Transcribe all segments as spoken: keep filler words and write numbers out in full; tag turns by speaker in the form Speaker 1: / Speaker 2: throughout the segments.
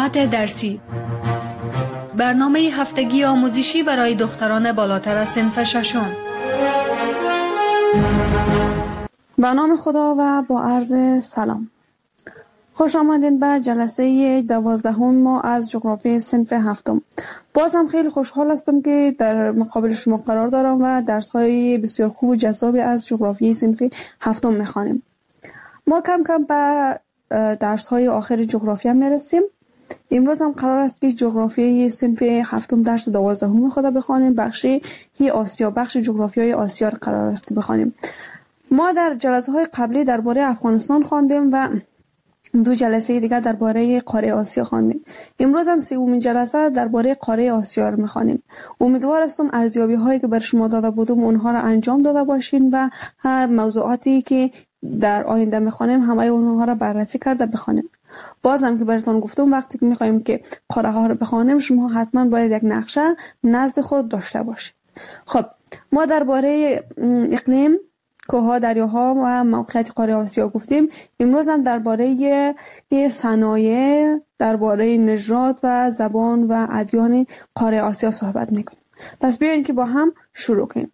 Speaker 1: ساعت درسی، برنامه هفتگی آموزشی برای دختران بالاتر از صنف ششم.
Speaker 2: به نام خدا و با عرض سلام. خوش آمدین به جلسه دوازدهم ما از جغرافی صنف هفتم. بازم خیلی خوشحال هستم که در مقابل شما قرار دارم و درس‌های بسیار خوب و جذابی از جغرافی صنف هفتم می‌خوانیم. ما کم کم به درس‌های آخر جغرافیا میرسیم. امروز هم قرار است که جغرافی صنف هفتم درس دوازدهم خود بخوانیم. بخشی هی آسیا، بخش جغرافیای آسیا قرار است که بخوانیم. ما در جلسه‌های قبلی درباره افغانستان خواندیم و دو جلسه دیگر درباره قاره آسیا خواندیم. امروز هم سومین جلسه درباره قاره آسیا رو می‌خوانیم. امیدوار هستم ارزیابی هایی که بر شما داده بودم اونها را انجام داده باشین و موضوعاتی که در آینده می‌خوانیم همه اونها را بررسی کرده بخوانیم. بازم که براتون گفتم وقتی که می‌خوایم که قاره ها رو بخوانیم شما حتما باید یک نقشه نزد خود داشته باشید. خب ما درباره اقلیم، کوه‌ها، دریاها و موقعیت قاره آسیا گفتیم. امروز هم درباره صنایع، درباره نژاد و زبان و ادیان قاره آسیا صحبت می‌کنیم. پس بیاین که با هم شروع کنیم.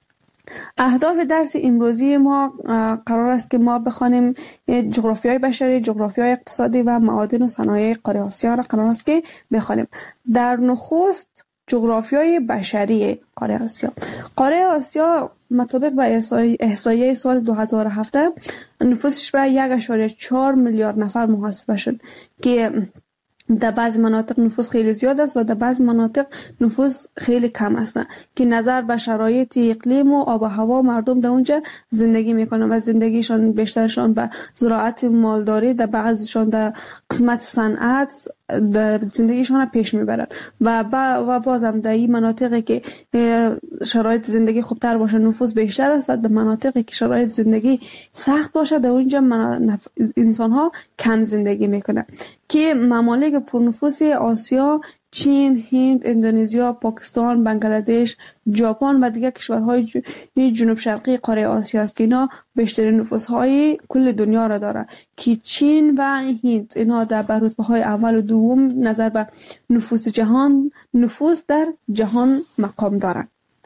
Speaker 2: اهداف درس امروزی ما قرار است که ما بخوانیم جغرافیای بشری، جغرافیای اقتصادی و معادن و صنایع قاره آسیا را قرار است که بخوانیم. در نخست جغرافیای بشری قاره آسیا. قاره آسیا مطابق به احصایه سال دو هزار و هفت نفوسش به یک ممیز چهار میلیارد نفر محاسبه شد که در بعض مناطق نفوس خیلی زیاد است و در بعض مناطق نفوس خیلی کم است که نظر به شرایط اقلیم و آب و هوا مردم در اونجا زندگی میکنن و زندگیشان بیشترشان به زراعت مالداری، در بعضشان در قسمت صنعت زندگیشان پیش میبرن و و بازم در این مناطقی که شرایط زندگی خوبتر باشه نفوس بیشتر است و در مناطقی که شرایط زندگی سخت باشه در اونجا منف... انسان ها کم زندگی میکنن که ممالک پرنفوس آسیا چین، هند، اندونزیا، پاکستان، بنگلادش، ژاپن و دیگر کشورهای جنوب شرقی قاره آسیا است که اینا بیشترین نفوس‌های کل دنیا را داره که چین و هند اینا در رتبه‌های اول و دوم نظر به نفوس جهان نفوس در جهان مقام دارند.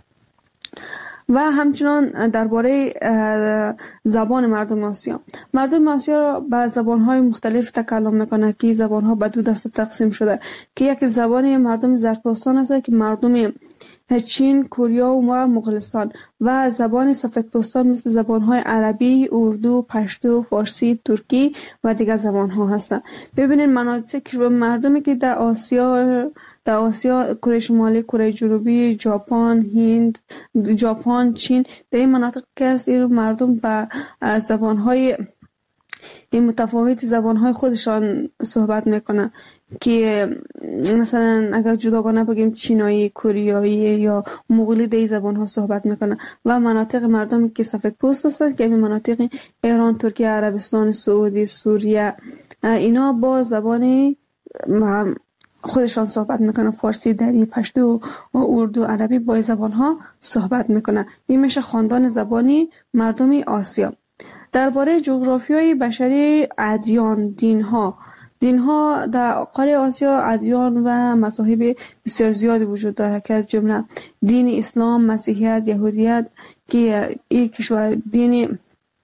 Speaker 2: و همچنان درباره زبان مردم آسیا. مردم آسیا به زبان‌های مختلف تکلم میکنه که زبان‌ها به دو دسته تقسیم شده که یک زبان مردم زرتشتان است که مردم چین، کره و مغولستان و زبان سفیدپوستان مثل زبان‌های عربی، اردو، پشتو، فارسی، ترکی و دیگر زبان‌ها هستند. ببینید مناطق مردمی که در آسیا در آسیا کره شمالی، کره جنوبی، ژاپن، هند، ژاپن، چین در این مناطق که است این مردم به زبان‌های این متفاوت زبان‌های خودشان صحبت میکنن که مثلا اگر جداگانه بگیم چینایی، کوریایی یا مغولی در این زبان‌ها صحبت میکنن و مناطق مردمی که سفیدپوست هستند که این مناطق ایران، ترکیه، عربستان سعودی، سوریه اینا با زبان خودشان صحبت میکنن. فارسی، دری، پشتو و اردو، عربی با زبان ها صحبت میکنن. این میشه خاندان زبانی مردم آسیا. درباره جغرافیای بشری، ادیان، دین ها دین ها در قاره آسیا ادیان و مذاهب بسیار زیادی وجود داره که از جمله دین اسلام، مسیحیت، یهودیت که این کشور دین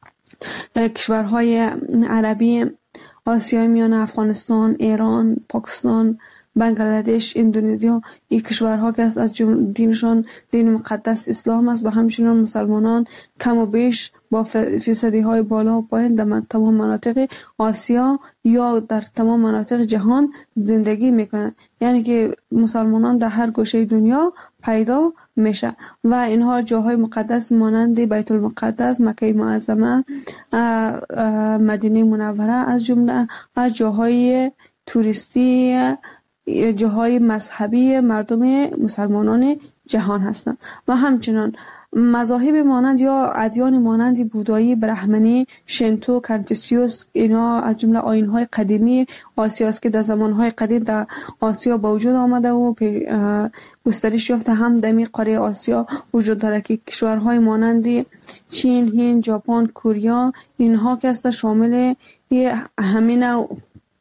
Speaker 2: کشورهای عربی آسیای میانه، افغانستان، ایران، پاکستان، بنگلادش، اندونزیا این کشورها که از دینشان دین مقدس اسلام است و همچنین مسلمانان کم و بیش با فیصدی های بالا و پایین در تمام مناطق آسیا یا در تمام مناطق جهان زندگی میکنند. یعنی که مسلمانان در هر گوشه دنیا پیدا میشه و اینها جاهای مقدس مانند بیت المقدس، مکه معظمه، مدینه منوره از جمله از جاهای توریستی جاهای مذهبی مردم مسلمانان جهان هستند و همچنان مذاهب مانند یا ادیان مانند بودایی، برهمنی، شنتو، کنفوسیوس اینا از جمله آیین‌های قدیمی آسیا است که در زمان‌های قدیم در آسیا با وجود آمده و گسترش یافته. هم در می قاره آسیا وجود داره که کشورهای مانند چین، هند، ژاپن، کره اینها که است شامل همین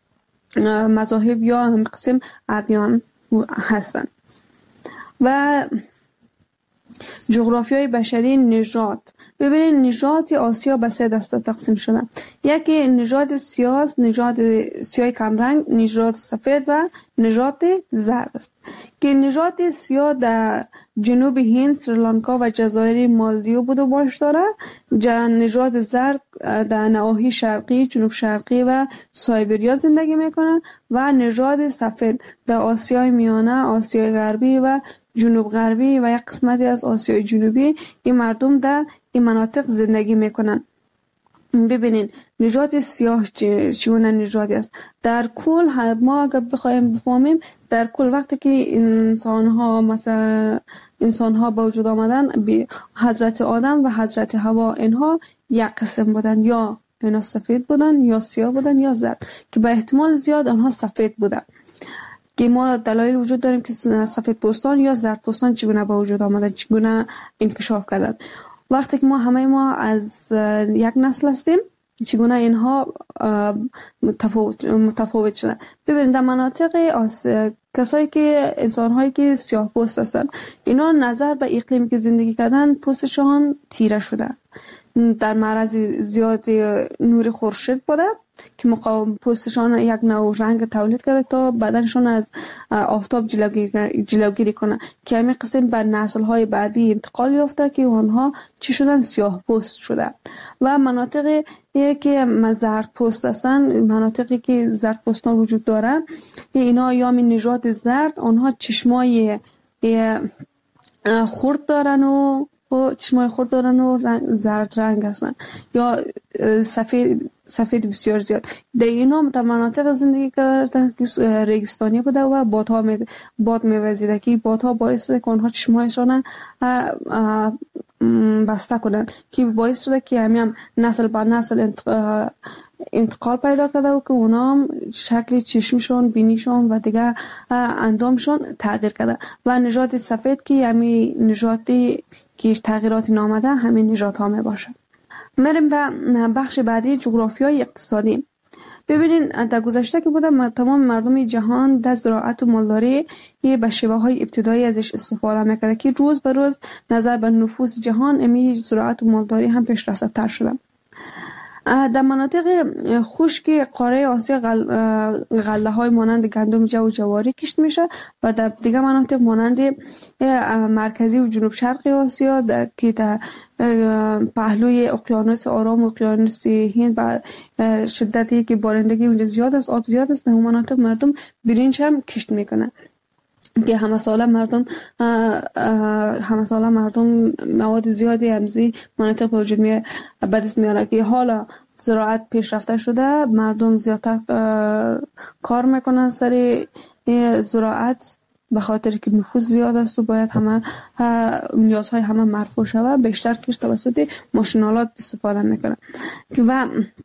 Speaker 2: مذاهب یا هم قسم ادیان هستند. و جغرافیای بشری نژاد. ببینید نژاد آسیا به سه دسته تقسیم شده. یکی نژاد سیاه، نژاد سیاه کمرنگ، نژاد سفید و نژاد زرد است. که نژاد سیاه در جنوب هند، سریلانکا و جزایر مالدیو بود و باش داره. نژاد زرد در نواحی شرقی، جنوب شرقی و سایبریا زندگی میکنه و نژاد سفید در آسیای میانه، آسیای غربی و جنوب غربی و یک قسمتی از آسیای جنوبی این مردم در این مناطق زندگی میکنن. ببینین نژاد سیاه چگونه نژادی است. در کل ما اگر بخوایم بفهمیم در کل وقتی که انسان ها مثلا انسان ها به وجود آمدن، حضرت آدم و حضرت حوا اینها یک قسم بودن، یا اینا سفید بودن یا سیاه بودن یا زرد، که به احتمال زیاد آنها سفید بودن. که ما دلایل وجود داریم که سفید پوستان یا زرد پوستان چگونه به وجود آمدن، چگونه انکشاف کردن. وقتی که ما همه ما از یک نسل هستیم، چگونه اینها متفاوت متفاوت شدن. ببینید در مناطق کسایی که انسان هایی که سیاه پوست هستن، اینا نظر به اقلیمی که زندگی کردن پوستشان تیره شده، در معرض زیاد نور خورشید بوده که مقاوم پوستشان یک نوع رنگ تولید کرده تا بدنشان از آفتاب جلوگیری, جلوگیری کنه، که همین قسم به نسل های بعدی انتقال یافته که آنها چی شدن؟ سیاه پوست شدن. و مناطقی که زرد پوست هستن، مناطقی که زرد پوستان وجود داره، اینا یا می نژاد زرد، آنها چشمای خرد دارن و و چشمای خود دارن و رنگ زرد رنگ هستن، یا سفید سفید بسیار زیاد. در اینا در مناطق زندگی کردن که ریگستانی بوده و بادها می باد میوزیده، که بادها باعث شده که آنها چشمایشان بسته کنن، که باعث شده که همین هم نسل به نسل انتقال پیدا کرده و که اونا شکل چشمشون، بینیشون و دیگه اندامشون تغییر کرده. و نژاد سفید که همین نژادی که تغییراتی نامده همین نژاد ها می باشه. میریم به بخش بعدی، جغرافیای اقتصادی. ببینین در گذشته که بودم تمام مردم جهان در زراعت و مالداری به شیوه های ابتدایی ازش استفاده میکرده، که روز به روز نظر به نفوذ جهان امی زراعت و مالداری هم پیشرفته تر شده. در مناطق خشک قاره آسیا غل... غله های مانند گندم، جو و جواری کشت میشه و در دیگه مناطق مانند مرکزی و جنوب شرقی آسیا در... که در پهلوی اقیانوس آرام و اقیانوس هند و شدتی که بارندگی اونجا زیاد است، آب زیاد است، در اون مناطق مردم برنج هم کشت میکنه، که همه ساله مردم همه ساله مردم مواد زیادی همزی مناطق به وجود میاره به دست میاره، که حالا زراعت پیشرفته شده، مردم زیادتر کار میکنن سر زراعت به خاطر که نفوذ زیاد است و باید همه نیازهای همه مرفوع شود، بیشتر کش توسط ماشینالات استفاده میکنن. و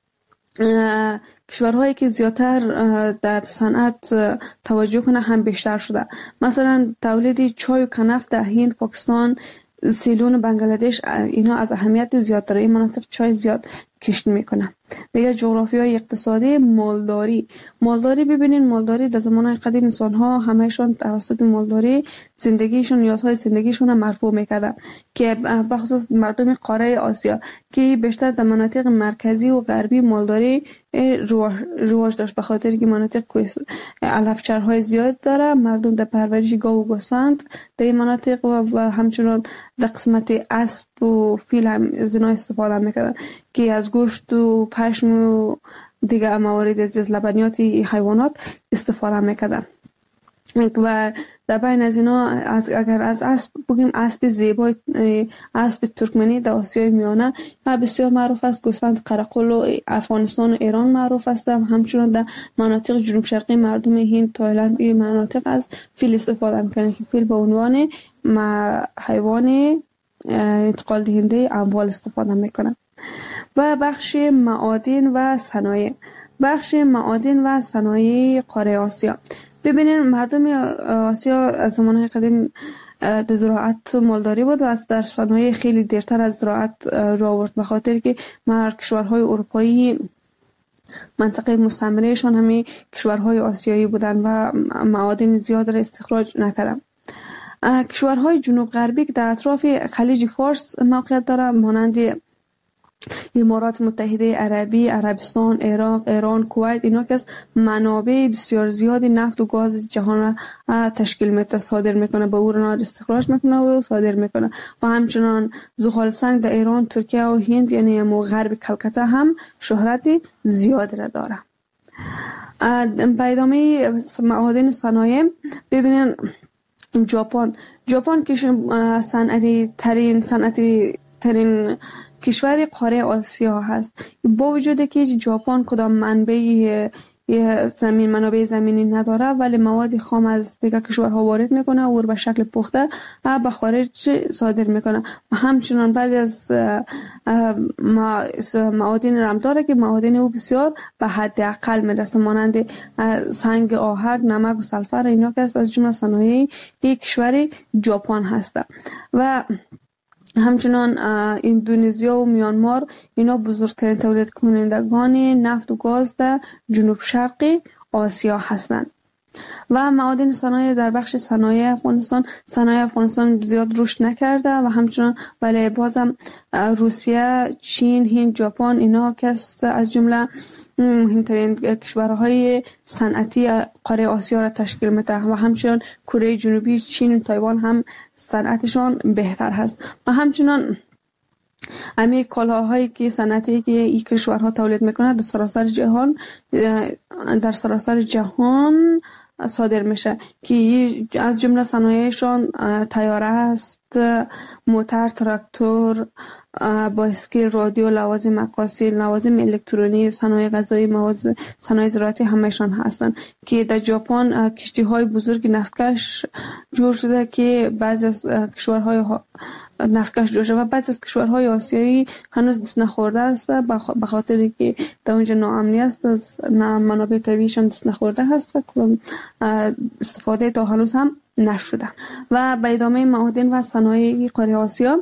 Speaker 2: کشورهایی که زیادتر در صنعت توجه کنه هم بیشتر شده. مثلا تولید چای و کنف در هند، پاکستان، سیلون، بنگلادش، اینا از اهمیت زیاد داره. این مناطق چای زیاد کشت میکنه. دیگه جغرافیای اقتصادی، مالداری. مالداری ببینین، مالداری در زمان قدیم انسان ها همهشون توسط مالداری زندگیشون، نیازهای زندگیشون هم مرفوع میکردن، که بخصوص مردم قاره آسیا که بیشتر در مناطق مرکزی و غربی مالداری رواج داشت، به خاطر که مناطق علفچرهای زیاد داره. مردم در پرورش گاو و گوسفند در این مناطق و همچنان در قسمت اسب و فیل هم از اینا استفاده میکردن، که از گوشت و پشم و دیگه موارد از لبنیات حیوانات استفاده میکردن. و در بین از اینا از اگر از اسب بگیم، اسب زیبای، اسب ترکمنی در آسیای میانه بسیار معروف است. گوسفند قرقل افغانستان و ایران معروف است. همچنین در مناطق جنوب شرقی مردم هند، تایلند این مناطق از فیل استفاده میکنند، که فیل به عنوان حیوان انتقال دهنده اموال استفاده میکنند. و بخش معادن و صنایع. بخش معادن و صنایع قاره آسیا. ببینید مردم آسیا از زمانهای قدیم در زراعت مالداری بود و از در صنایع خیلی دیرتر از زراعت را آورد، به خاطر که کشورهای اروپایی منطقه مستعمرهشان همین کشورهای آسیایی بودن و معادن زیاد را استخراج نکردن. کشورهای جنوب غربی که در اطراف خلیج فارس موقعیت داره مانند امارات متحده عربی، عربستان، عراق، ایران، کویت، اینا که از منابع بسیار زیادی نفت و گاز جهان را تشکیل میده، صادر میکنه، به اون استخراج میکنه و صادر میکنه. و همچنان زغال سنگ در ایران، ترکیه و هند یعنی مو غرب کلکته هم شهرت زیاد را داره. به ادامه معادن صنایع ببینن ژاپن ژاپن که صنعتی ترین صنعتی ترین کشور قاره آسیا هست. با وجود که ژاپن کدام منبع زمین منابع زمینی نداره ولی مواد خام از دیگر کشورها وارد میکنه و به شکل پخته به خارج صادر میکنه. و همچنان بعد از معادن رم داره که معادن او بسیار به حد اقل میرسه مانند سنگ آهک، نمک و سلفر، اینا که از جمله صنایع یک کشور ژاپن هست. و همچنان اندونزیا و میانمار اینا بزرگترین تولید کنندگان نفت و گاز در جنوب شرقی آسیا هستند. و معادن صنایع در بخش صنایع افغانستان صنایع افغانستان زیاد رشد نکرده و همچنان ولی بازم روسیه، چین، هند، ژاپن اینا که از جمله مهمترین کشورهای صنعتی قاره آسیا را تشکیل میده. و همچنان کره جنوبی، چین و تایوان هم صنعتشان بهتر هست. و همچنان همه کالاهایی که صنعتی که این کشورها تولید میکنه در سراسر جهان در سراسر جهان صادر میشه که از جمله صنایعشان طیاره است، موتر، تراکتور، بایسکل، رادیو، لوازم مکاسی، لوازم الکترونی، صنایع غذایی، مواد صنایع زراعتی همهشان هستند که در ژاپن کشتی های بزرگ نفتکش جور شده که بعضی از کشورهای نفتکش جور شده و بعضی از کشورهای آسیایی هنوز دست نخورده است به خاطر که در اونجا ناامنی است، از منابع طبیعیشان دست نخورده هست و استفاده تا هنوز هم نشده. و به ادامه معادن و صنایع قاره آسیا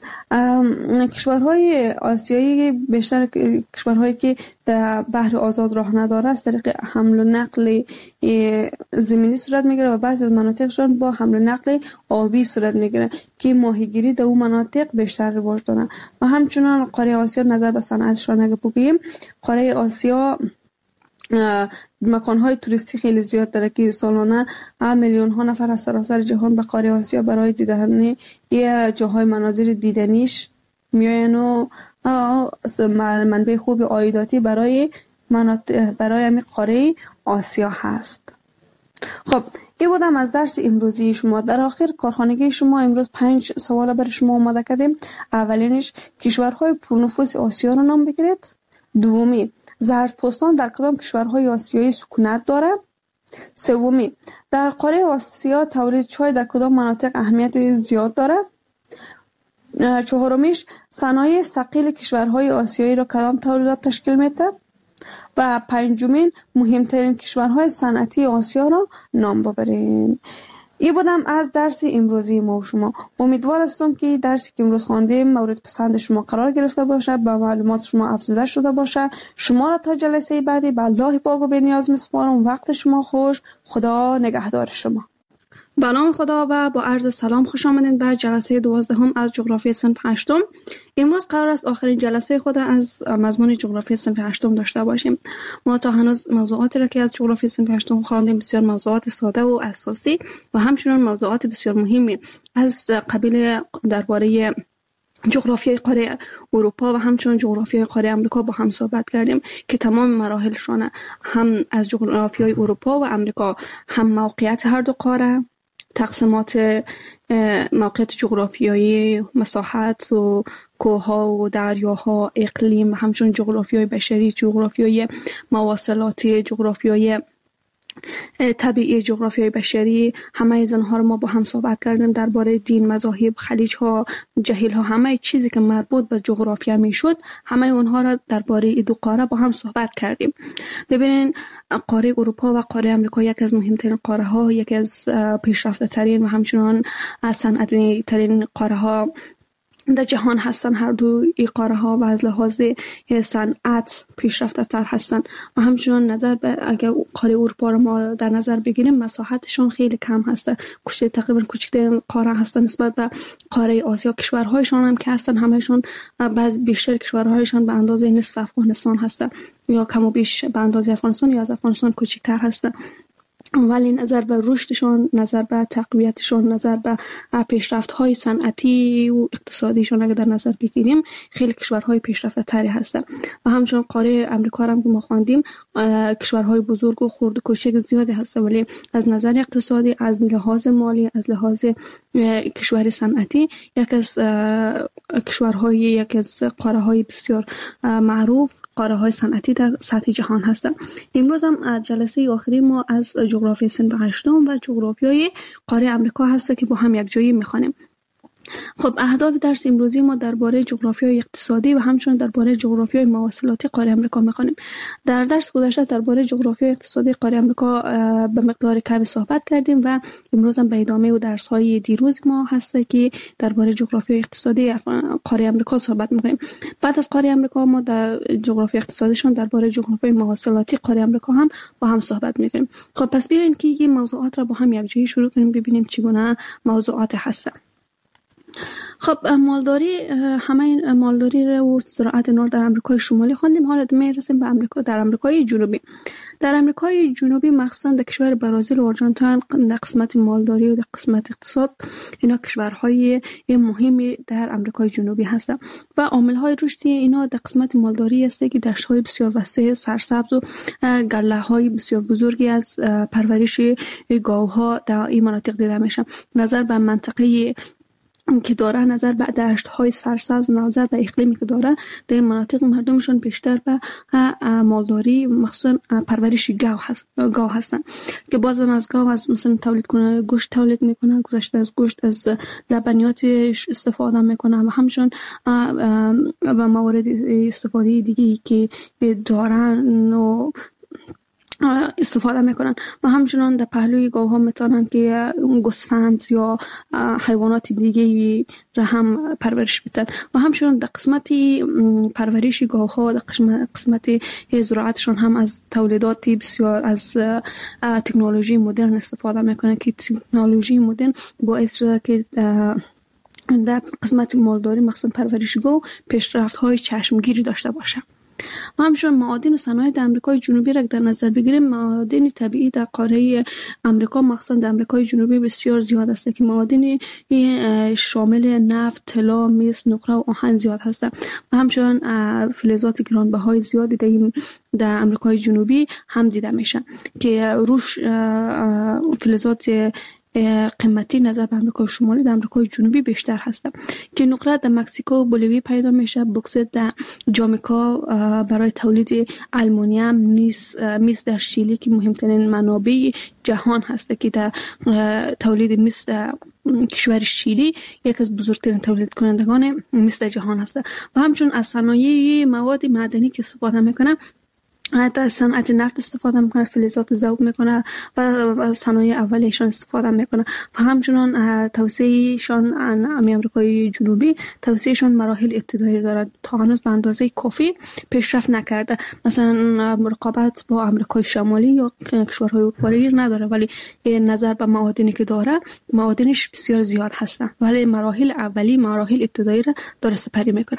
Speaker 2: کشورهای آسیایی بیشتر کشورهایی که در بحر آزاد راه نداره از طریق حمل و نقل زمینی صورت میگیره و بعضی از مناطقشان با حمل و نقل آبی صورت میگیره که ماهیگیری در اون مناطق بیشتر رواج داره. و همچنان قاره آسیا نظر به صنعتشان اگه بگیم قاره آسیا مکان‌های توریستی خیلی زیاد داره که سالانه میلیون ها نفر از سراسر جهان به قاره آسیا برای دیدن یه جاهای مناظر دیدنیش میاین و منبع خوب عایداتی برای برای همین قاره آسیا هست. خب این بودم از درس امروزی شما. در آخر کارخانگی شما امروز پنج سوال برای شما آماده کردیم. اولینش کشورهای پرنفوذ آسیا رو نام بگیرید. دومی زردپوستان در کدام کشورهای آسیایی سکونت داره؟ سومی در قاره آسیا تولید چای در کدام مناطق اهمیت زیاد داره؟ چهارمیش صنایع ثقیل کشورهای آسیایی را کدام تولیدات تشکیل میده؟ و پنجمین مهمترین کشورهای صنعتی آسیا را نام ببرین. این بودم از درس امروزی ما و شما. امیدوار هستم که درسی که امروز خواندیم مورد پسند شما قرار گرفته باشه، با معلومات شما افزوده شده باشه. شما را تا جلسه بعدی به الله پاک و بی‌نیاز میسپارم. وقت شما خوش. خدا نگهدار شما.
Speaker 3: به نام خدا و با عرض سلام خوش آمدید به جلسه دوازدهم از جغرافی صنف هشتم. امروز قرار است آخرین جلسه خود از مضمون جغرافی صنف هشتم داشته باشیم. ما تا هنوز موضوعاتی را که از جغرافی صنف هشتم خواندیم بسیار موضوعات ساده و اساسی و همچنین موضوعات بسیار مهمی از قبیل درباره جغرافیای قاره اروپا و همچنین جغرافیای قاره امریکا با هم صحبت کردیم که تمام مراحلشان هم از جغرافیای اروپا و امریکا هم موقعیت هر دو قاره، تقسیمات موقعیت جغرافیایی، مساحت و کوه‌ها و دریاها، اقلیم و همچنین جغرافیای بشری، جغرافیای مواصلاتی، جغرافیای طبیعی، جغرافیای بشری، همه از اینها رو ما با هم صحبت کردیم. درباره دین، مذاهب، خلیج ها، جهیل ها، همه چیزی که مربوط به جغرافیا میشد همه اونها را درباره این دو قاره با هم صحبت کردیم. ببینین قاره اروپا و قاره امریکا یک از مهمترین قاره ها، یک از پیشرفته ترین و همچنان صنعتی ترین قاره ها در جهان هستن. هر دو این قاره ها و از لحاظ صنعت پیشرفته تر هستن و همچنان نظر به اگر قاره اروپا رو ما در نظر بگیریم مساحتشون خیلی کم هسته، کوچک تقریبا کوچکترین قاره هستن نسبت به قاره آسیا. کشورهایشان هم که هستن همهشون بعض بیشتر کشورهایشان به اندازه نصف افغانستان هستن یا کم و بیش به اندازه افغانستان یا از افغانستان کوچکتر هستن، ولی نظر به رشدشون، نظر به تقویتشون، نظر به پیشرفت‌های صنعتی و اقتصادیشون اگر در نظر بگیریم خیلی کشورهای پیشرفته تری هستن. و همچنین قاره امریکا هم که ما خواندیم کشورهای بزرگ و خرد و کوچک زیادی هست، ولی از نظر اقتصادی، از لحاظ مالی، از لحاظ کشور صنعتی یک از کشورهای یک از قاره‌های بسیار معروف، قاره‌های صنعتی در سطح جهان هستند. امروز هم جلسه آخری ما از جغرافی صنف هشتم و جغرافیای قاره امریکا هست که با هم یک جایی می‌خوانیم. خب اهداف درس امروزی ما درباره جغرافیای اقتصادی و همچنین درباره جغرافیای مواصلاتی قاره امریکا می‌خوانیم. در درس گذشته درباره جغرافیای اقتصادی قاره امریکا به مقدار کمی صحبت کردیم و امروز هم به ادامه و درس‌های دیروز ما هست که درباره جغرافیای اقتصادی قاره امریکا صحبت می‌کنیم. بعد از قاره امریکا ما در جغرافیای اقتصادیشون درباره جغرافیای مواصلاتی قاره امریکا هم با هم صحبت می‌کنیم. خب پس بیاین که این موضوعات را با هم یک جایی شروع کنیم ببینیم چگونه موضوعات هستن. خب مالداری، همه این مالداری رو زراعت نور در امریکای شمالی خواندیم. حالا میرسیم به امریکا در امریکای جنوبی. در امریکای جنوبی مخصوصا در کشور برزیل و آرژانتین در قسمت مالداری و در قسمت اقتصاد اینا کشورهای مهمی در امریکای جنوبی هستند و عامل‌های رشد اینا در قسمت مالداری است که دشت‌های بسیار وسیع سرسبز و گله‌های بسیار بزرگی از پرورش گاوها در این مناطق دیده میشه. نظر به منطقه که داره، نظر به دشت‌های سرسبز، نظر به اقلیمی که داره، در این مناطق مردمشون بیشتر به مالداری مخصوصا پرورش گاو هست گاو هستن که بازم از گاو از مثلا تولید کنه گوشت تولید میکنن، گذشته از گوشت از لبنیاتش استفاده میکنن و همچنین و موارد استفاده دیگه که دارن و استفاده میکنن و همچنان در پهلوی گاوها میتونن که گوسفند یا حیوانات دیگه را هم پرورش بدن و همچنان در قسمت پرورش گاوها در قسمت زراعتشون هم از تولیدات بسیار از تکنولوژی مدرن استفاده میکنن که تکنولوژی مدرن باعث شده که در قسمت مالداری مخصوصا پرورش گاو پیشرفت‌های چشمگیری داشته باشه. و همچنین معادن و صنایع در امریکای جنوبی را در نظر بگیریم، معادن طبیعی در قاره امریکا مخصوصا در امریکای جنوبی بسیار زیاد است که معادن شامل نفت، طلا، مس، نقره و آهن زیاد هست و همچنین فلزات گرانبهای زیادی در این در امریکای جنوبی هم دیده میشن که روش فلزات قیمتی نظر به امریکای شمالی در امریکای جنوبی بیشتر هست که نقره در مکزیکو و بولیوی پیدا میشه، بوکسیت در جامائیکا برای تولید آلومینیوم، نیس میس در شیلی که مهمترین منابع جهان هست که در تولید مس در کشور شیلی یک از بزرگترین تولید کنندگان مس در جهان هست و همچنین از صنایع مواد معدنی که استفاده میکنه در صنعت نفت استفاده میکنه، فلزات ذوب میکنه و صنایع اولیه‌شان استفاده میکنه و همچنین توسعه‌شان امریکای جنوبی توسعه‌شان مراحل ابتدایی داره، تا هنوز به اندازه کافی پیشرفت نکرده. مثلا رقابت با امریکای شمالی یا کشورهای اروپایی نداره، ولی نظر به معادنی که داره معادنش بسیار زیاد هستن، ولی مراحل اولی مراحل ابتدایی را داره سپری میکنه.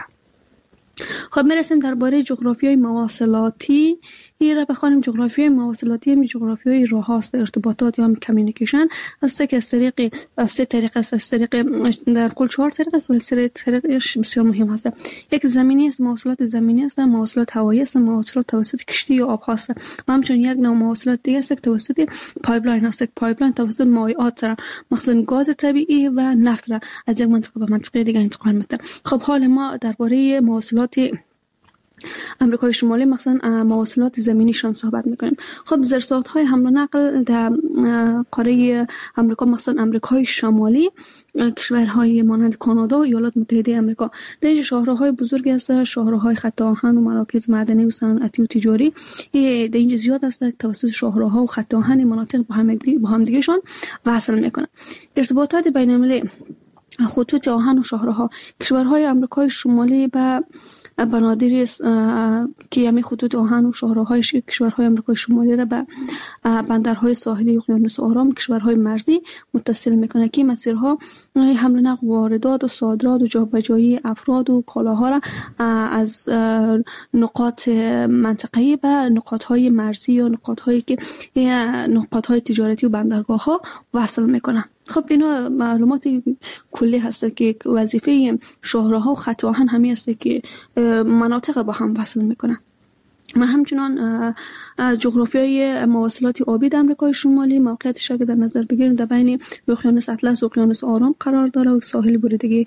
Speaker 3: خب میرسیم درباره جغرافیای مواصلاتی این را بخوانیم. جغرافیای مواصلاتی هم جغرافیای راه هاست، ارتباطات یا هم کمیونیکیشن است که از طریق از سه طریق است، از طریق در کل چهار طریق است ولی سه طریقش بسیار مهم است. یک زمینی است، مواصلات زمینی است، مواصلات هوایی است، مواصلات توسط کشتی یا آب هست و همچنین یک نوع مواصلات دیگه است که توسط پایپلاین است. پایپلاین توسط مایعات را مثلا گاز طبیعی و نفت را از یک منطقه به منطقه دیگه انتقال میده. خب حال ما درباره مواصلات امریکای شمالی مثلا مواصلات زمینیشان صحبت میکنیم. خب زیرساخت‌های حمل و نقل در قاره امریکا مثلا امریکای شمالی کشورهای مانند کانادا و ایالات متحده آمریکا در اینجا شاهراهای بزرگی هست، شاهراهای خط آهن و مراکز معدنی و صنعتی و تجاری در اینجا زیاد است. توسط شاهراها و خط آهن مناطق با هم با هم دیگه‌شان وصل میکنن. ارتباطات بین‌المللی خطوط آهن و شاهراها. کشورهای آمریکای شمالی به بنادری که یمی خطوط آهن و شاهراهای کشورهای آمریکای شمالی را به بندرهای ساحلی اقیانوس آرام، کشورهای مرزی متصل میکنه که مسیرها حمل و نقل، واردات و صادرات و جابجایی افراد و کالاها را از نقاط منطقه‌ای به نقاطهای مرزی یا نقاطهایی که نقاطهای تجارتی و بندرگاه ها وصل میکنه. خب اینا معلومات کلی هست که وظیفه شاهراها و خط آهن همین است که مناطق با هم وصل میکنن. و همچنان جغرافیای مواصلات آبی در آمریکای شمالی موقعیتش را در نظر بگیریم در بین اقیانوس اطلس و اقیانوس آرام قرار داره و ساحل بریدگی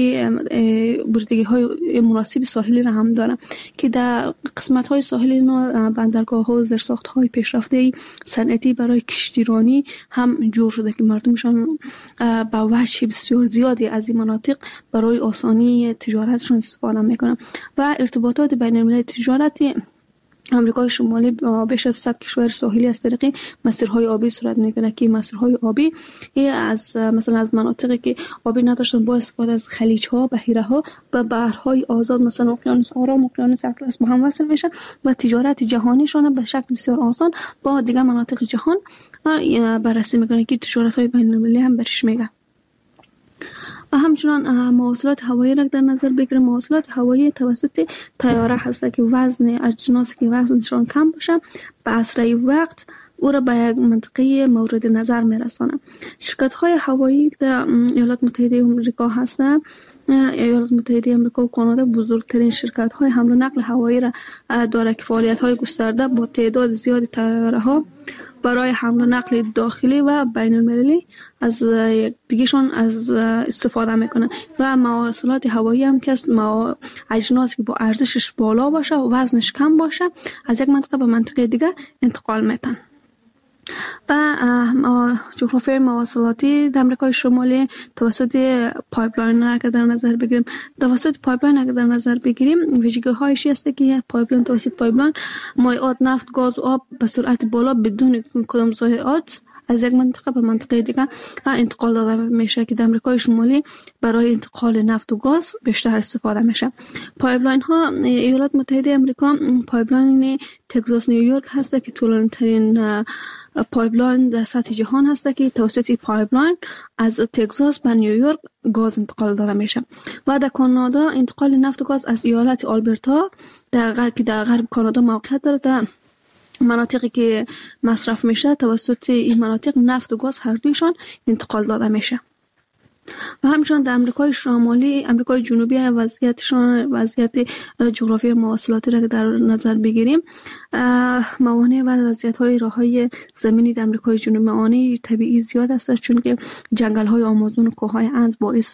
Speaker 3: بریدگی های مناسب ساحلی را هم داره که در قسمت های ساحلی اینا بندرگاه ها و زیرساخت های پیشرفته صنعتی برای کشتیرانی هم جور شده که مردمشان با وجه بسیار زیادی از این مناطق برای آسانی تجارتشون استفاده میکنن و ارتباطات بین المللی تجارتی آمریکای شمالی بیش از صد کشور ساحلی از طریق مسیرهای آبی صورت میگیره که مسیرهای آبی از مثلا از مناطقی که آبی نداشتن با استفاده از خلیج‌ها، بحیره‌ها و بحرهای آزاد مثلا اقیانوس آرام، اقیانوس اطلس با هم وصل میشن و تجارت جهانیشان به شکل بسیار آسان با دیگر مناطق جهان بررسی میکنه که تجارت‌های بین‌المللی هم برش میگه. و همچنان مواصلات هوایی را در نظر بگیریم. مواصلات هوایی توسط طیاره هست که وزن اجناسی که وزنشان کم باشه به اسرع وقت او را به یک منطقه مورد نظر میرسانه. شرکت های هوایی در ایالات متحده آمریکا هستند. ایالات متحده آمریکا و کانادا بزرگترین شرکت های حمل و نقل هوایی را داره که فعالیت های گسترده با تعداد زیادی طیاره ها برای حمل و نقل داخلی و بین المللی از دیگهشون از استفاده میکنن و مواصلات هوایی هم که اجناسی که با ارزشش بالا باشه و وزنش کم باشه از یک منطقه به منطقه دیگه انتقال میتن. و جغرافیای مواصلاتی در آمریکای شمالی توسط پایپلاین را که در نظر بگیریم توسط پایپلاین را که در نظر بگیریم ویژگی‌هایش است که پایپلاین توسط پایپلاین مایعات نفت، گاز و آب به سرعت بالا بدون کدام ضایعات از یک منطقه به منطقه دیگر انتقال داده میشه که در آمریکای شمالی برای انتقال نفت و گاز بیشتر استفاده میشه. پایپلاین ها ایالات متحده آمریکا پایپلاین تگزاس نیویورک هست که طولانی‌ترین پایپلاین در سطح جهان هست که توسط پایپلاین از تگزاس به نیویورک گاز انتقال داده میشه. و در کانادا انتقال نفت و گاز از ایالت آلبرتا در غرب که در غرب کانادا موقعیت داره در مناطقی که مصرف میشه توسط این مناطق نفت و گاز هر دویشان انتقال داده میشه. و همچنان در امریکای شمالی، امریکای جنوبی وضعیتشان وضعیت جغرافی مواصلاتی را در نظر بگیریم موانع و وضعیت‌های راههای زمینی در امریکای جنوبی موانع طبیعی زیاد است چون که جنگل‌های آمازون و کوههای اند باعث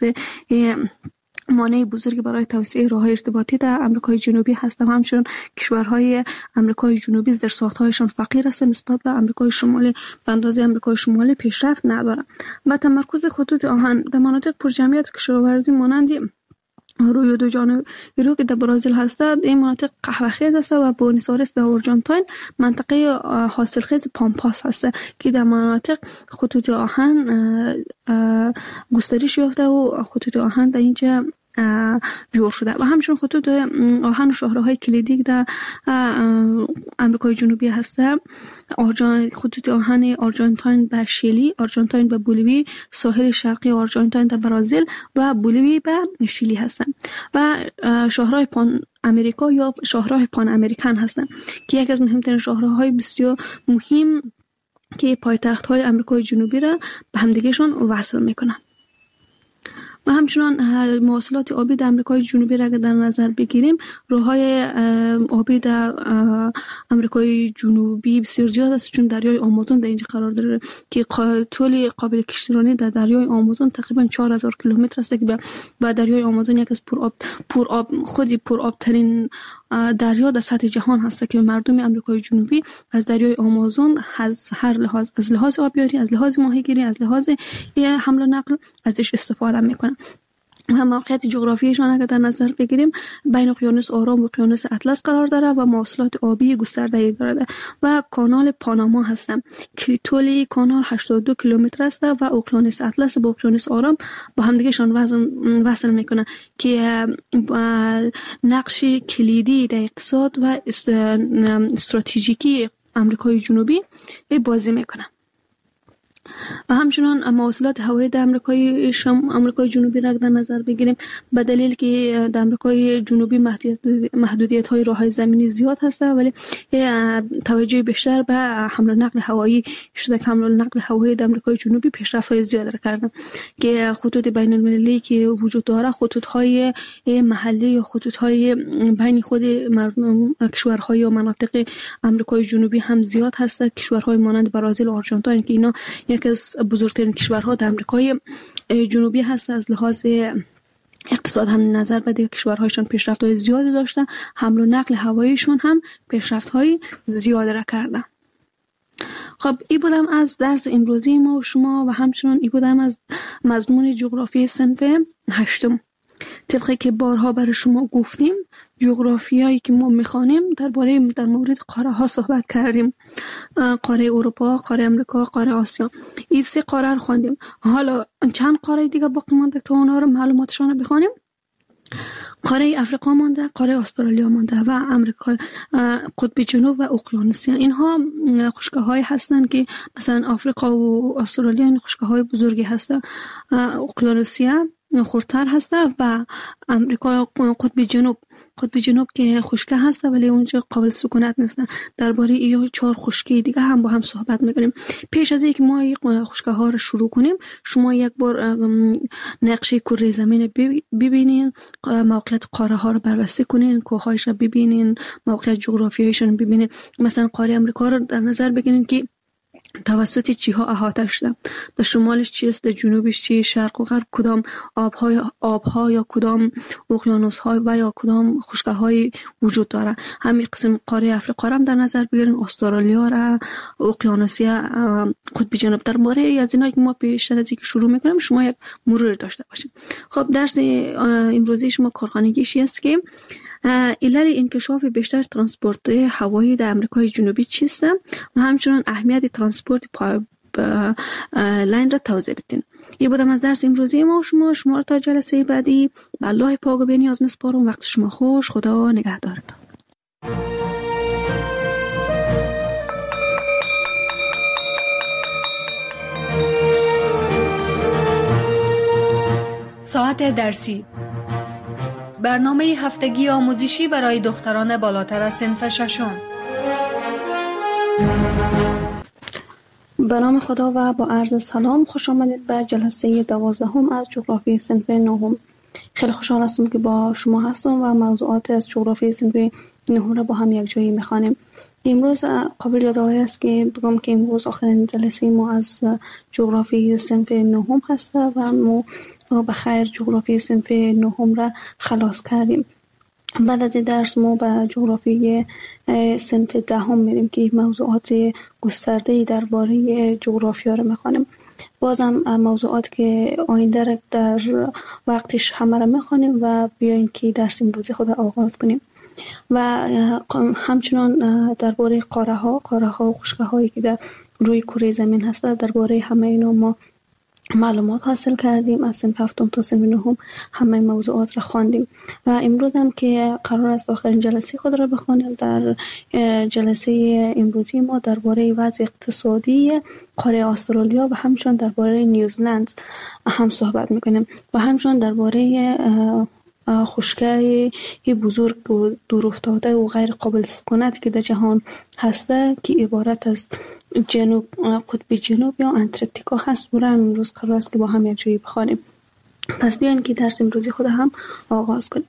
Speaker 3: مانع بزرگی برای توسعه راه‌های ارتباطی در آمریکای جنوبی هست. همچنین کشورهای آمریکای جنوبی زیرساخت‌هایشان فقیر است نسبت به آمریکای شمالی به اندازه آمریکای شمالی پیشرفت ندارند. و تمرکز خطوط آهن در مناطق پرجمعیت کشاورزی مانند رویو دو جانوری که در برزیل هست این مناطق قهوه‌خیز است و بوئنوس آیرس در آرژانتین منطقه حاصلخیز پامپاس هست که در مناطق خطوط آهن گسترش یافته و خطوط آهن در اینجا جور شده. و همچنین خطوط آهن و شاهراهای کلیدی در آمریکای جنوبی هست. خطوط آهن آرژانتین به شیلی، آرژانتین به بولیوی، ساحل شرقی آرژانتین در برزیل و بولیوی به شیلی هستند. و شاهراه پان امریکا یا شاهراه پان امریکن هستند که یکی از مهمترین شاهراهای بسیار مهم که پایتخت‌های آمریکای جنوبی را به همدیگه‌شان وصل می‌کنند. و همچنان مواصلات آبی در آمریکای جنوبی را در نظر بگیریم راههای آبی در آمریکای جنوبی بسیار زیاد است چون دریای آمازون در اینجا قرار داره که طول قابل کشتیرانی در دریای آمازون تقریبا چهار هزار کیلومتر است که و دریای آمازون یک از پرآب پرآب خودی پرآب ترین دریا در سطح جهان هست که مردم آمریکای جنوبی از دریای آمازون از هر لحاظ از لحاظ آبیاری، از لحاظ ماهیگیری، از لحاظ حمل و نقل ازش استفاده میکنن. و موقعیت جغرافیایشان اگر در نظر بگیریم بین اقیانوس آرام و اقیانوس اطلس قرار داره و مواصلات آبی گسترده‌ای دارد و کانال پاناما هستند که طول کانال هشتاد و دو کیلومتر است و اقیانوس اطلس با اقیانوس آرام با همدیگهشان وصل وصل میکنه که نقش کلیدی در اقتصاد و استراتژیکی آمریکای جنوبی بازی میکنه. و همچنان مواصلات هوایی در آمریکای شم آمریکای جنوبی را در نظر بگیریم به دلیل که در آمریکای جنوبی محدودیت های راههای زمینی زیاد هست ولی توجه بیشتر به حمل و نقل هوایی شده که حمل و نقل هوایی در آمریکای جنوبی پیشرفت های زیاد را کردن که خطوط بین المللی که وجود داره خطوط های محلی یا خطوط های بین خود مردم کشورهای و مناطق آمریکای جنوبی هم زیاد هست. کشورهای مانند برزیل و آرژانتین که اینا یکی از بزرگترین کشورها در آمریکای جنوبی هست از لحاظ اقتصاد هم نظر به دیگر کشورهایشان پیشرفت‌های زیادی داشته، حمل و نقل هواییشون هم پیشرفت‌های زیاد را کرده. خب این بودم از درس امروزی ما و شما و همچنان این بودم از مضمون جغرافی صنف هشتم. طبقی که بارها برای شما گفتیم جغرافیایی که ما میخوانیم درباره در مورد قاره ها صحبت کردیم، قاره اروپا، قاره امریکا، قاره آسیا. این سه قاره رو خواندیم. حالا چند قاره دیگه باقی مونده تا اونها رو معلوماتشون رو بخوانیم. قاره افریقا مونده، قاره استرالیا مونده و امریکا قطب جنوب و اقیانوسیا. اینها خشکه‌های هستن که مثلا افریقا و استرالیا این خشکه‌های بزرگی هستن. اقیانوسیا خردتر هسته و امریکا قطب جنوب قطب جنوب که خشکه هسته ولی اونجا قابل سکونت نیست. درباره این چهار خشکی دیگه هم با هم صحبت میکنیم. پیش از اینکه ما این خشکه ها رو شروع کنیم شما یک بار نقشه کره زمین ببینین، موقعیت قاره ها رو بررسی کنین، کوههایش رو ببینین، موقعیت جغرافیایشون رو ببینین. مثلا قاره امریکا رو در نظر بگیرین که توسط چیها احاطه شده. در شمالش چیست، در جنوبش چیه، شرق و غرب کدام آبهای آبها یا کدام اقیانوس‌ها و یا کدام خشکه‌های وجود داره. همین قسم قاره افریقا هم در نظر بگیرین، استرالیا را، اقیانوسیا، قطب جنوب. درباره از اینا که ما پیشتر از اینکه شروع می‌کنیم شما یک مرور داشته باشید. خب درس امروزی شما کارخانگیش است که علل انکشاف بیشتر ترانسپورت هوایی در آمریکای جنوبی چیست و همچنین اهمیت ترانسپورت لاین را توضیح بدین. این بودم از درس امروزی ما و شما. شما تا جلسه بعدی به الله پاک و بی‌نیاز میسپارم. وقت شما خوش. خدا نگهدارتان.
Speaker 1: ساعت درسی، برنامه هفتگی آموزشی برای دختران بالاتر از صنف ششم.
Speaker 3: به نام خدا و با عرض سلام، خوش آمدید به جلسه دوازدهم از جغرافی صنف نهم. خیلی خوشحال هستم که با شما هستم و موضوعات از جغرافی صنف نهم را با هم یک جایی میخوانیم. امروز قابل یادآوری است که بگم که امروز آخرین جلسه ما از جغرافی صنف نهم هست و ما به خیر جغرافی صنف نهم را خلاص کردیم. بعد از درس ما به جغرافی صنف دهم میریم که موضوعات گسترده‌ای درباره جغرافیا را میخوانیم. بازم موضوعات که آینده در وقتش همه را میخوانیم و بیاین که درس امروزی خود آغاز کنیم. و همچنان درباره قاره ها قاره ها و خشکه هایی که در روی کره زمین هست درباره همه اینا ما معلومات حاصل کردیم. از صنف هفتم تا صنف نهم همه موضوعات را خواندیم و امروز هم که قرار است آخرین جلسه خود را بخوانیم. در جلسه امروزی ما درباره وضع اقتصادی قاره استرالیا و همچنین درباره نیوزلند هم صحبت میکنیم و همچنین درباره خشکی بزرگ و دور افتاده و غیر قابل سکونت که در جهان هسته که عبارت از جنوب قطب جنوب یا انتارکتیکا هست و را امروز قرار است که با هم یک جایی بخوانیم. پس بیاین که درس امروزی خود هم آغاز کنیم.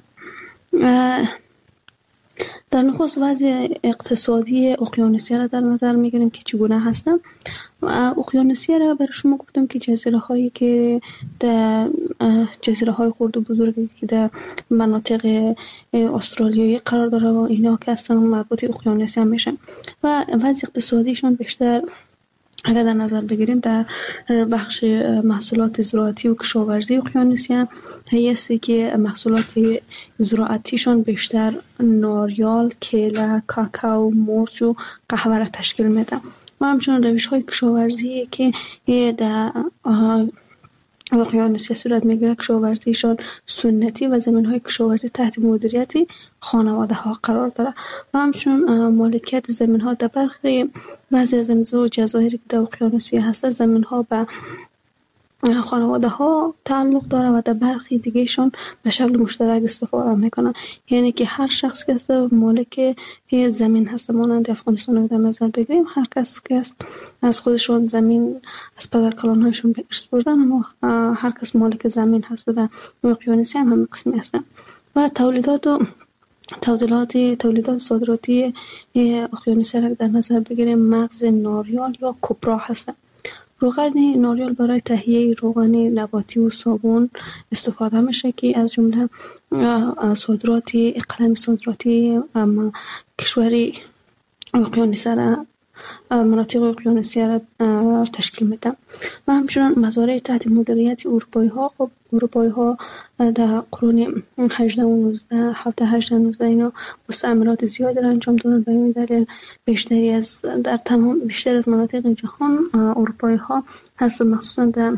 Speaker 3: در نخست وضع اقتصادی اقیانوسیا را در نظر میگیریم که چگونه هستند. اقیانوسیا را برای شما گفتم که جزیره هایی که در جزیره های خرد و بزرگی که در مناطق استرالیایی قرار داره و اینا که اصلا مربوط اقیانوسیا میشن و وضع اقتصادیشان بیشتر اگر در نظر بگیریم در بخش محصولات زراعتی و کشاورزی اقیانوسیه هستی که محصولات زراعتیشان بیشتر ناریال، کیله، کاکائو، مرچ و قهوه را تشکیل میده و همچنین روش های کشاورزی که در اقیانوسیه صورت میگیره کشاورزیشان سنتی و زمین های کشاورزی تحت مدیریت خانواده ها قرار داره و همچنین مالکیت زمین ها در برخی بعضی از امضا و جزایری که در اقیانوسیه هست زمین ها به خانواده ها تعلق داره و در برخی دیگهشان به شکل مشترک استفاده میکنن، یعنی که هر شخص که است مالک زمین هست. مانند افغانستان رو در نظر بگیریم هر کس که است از خودشون زمین از پدر کلان هایشون به ارث بردن اما هر کس مالک زمین هست. در اقیانوسیه هم همین قسمی هستن و تولیدات و تولیدات تولیدات صادراتی اقیانوسیه را در نظر بگیریم مغز ناریال یا کوپرا هستن. روغن ناریال برای تهیه روغن نباتی و صابون استفاده میشه که از جمله صادراتی اقلیم صادراتی کشوری اقیانوسیه را مناطق اقیانوسیه را تشکیل میده و همچنین مزارع تحت مدیریت اروپایی ها. خب اروپایی ها در قرون هجده و نوزده هفده هشده نوزده اینا مستعمرات زیادی را انجام دادن به این دلیل بیشتری از در تمام بیشتر از مناطق جهان اروپایی ها هست، مخصوصا در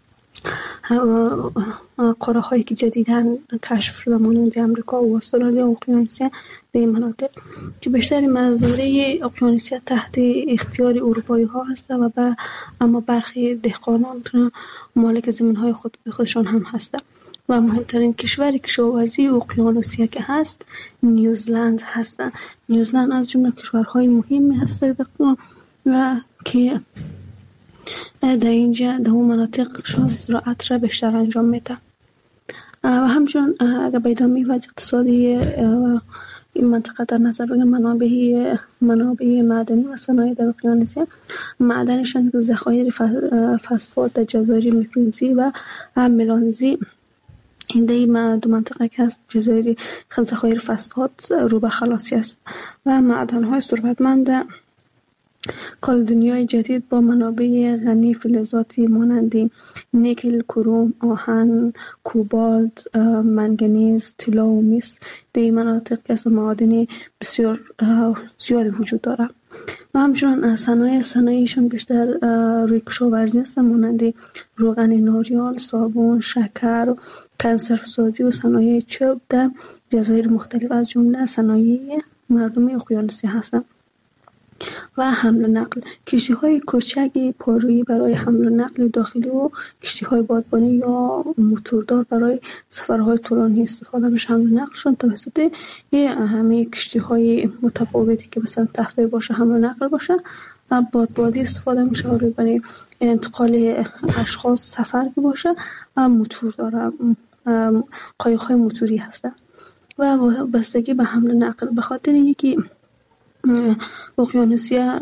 Speaker 3: قاره هایی که جدیداً کشف شده مانند امریکا و استرالیا و اقیانوسیه در این مناطق که بیشتر مزارع اقیانوسیه تحت اختیار اروپایی ها هست و با اما برخی دهقانان مالک زمین های خود خودشان هم هست و مهمترین کشور کشاورزی اقیانوسیه که هست نیوزلند هست. نیوزلند از جمله کشورهای مهمی هست و که در اینجا در اون مناطق زراعت را بیشتر انجام میده و همچنین اگر به ادامه وضع اقتصادی این منطقه در نظر بگیریم منابع منابع معدنی و صنایع در اقیانوسیه معدنشان که ذخایر فسفات در جزایر میکرونزی و ملانزی این در دو منطقه که هست جزایر ذخایر فسفات رو به خلاصی است و معدن‌های ثروتمند کالدونیای جدید با منابع غنی فلزاتی مانند نیکل، کروم، آهن، کوبالت، منگنیز، طلا و مس در این مناطق که معادن بسیار زیادی وجود داره و همچنین صنایع صنایعشان بیشتر روی کشاورزی است مانند روغن ناریال، صابون، شکر، کنسرو سازی و صنایع چوب در جزایر مختلف از جمله صنایع مردم اقیانوسیه هستند. و حمل و نقل کشتی های کوچک پارویی برای حمل و نقل داخلی و کشتی های بادبانی یا موتوردار برای سفرهای طولانی استفاده میشه. حمل و نقلشون توسط همه کشتی های متفاوتی که مثلا تفریح باشه حمل و نقل باشه و بادبادی استفاده میشه برای انتقال اشخاص سفر که باشه و موتور داره قایق های موتوری هسته و بستگی به حمل و نقل به خاطر یکی اقیانوسیه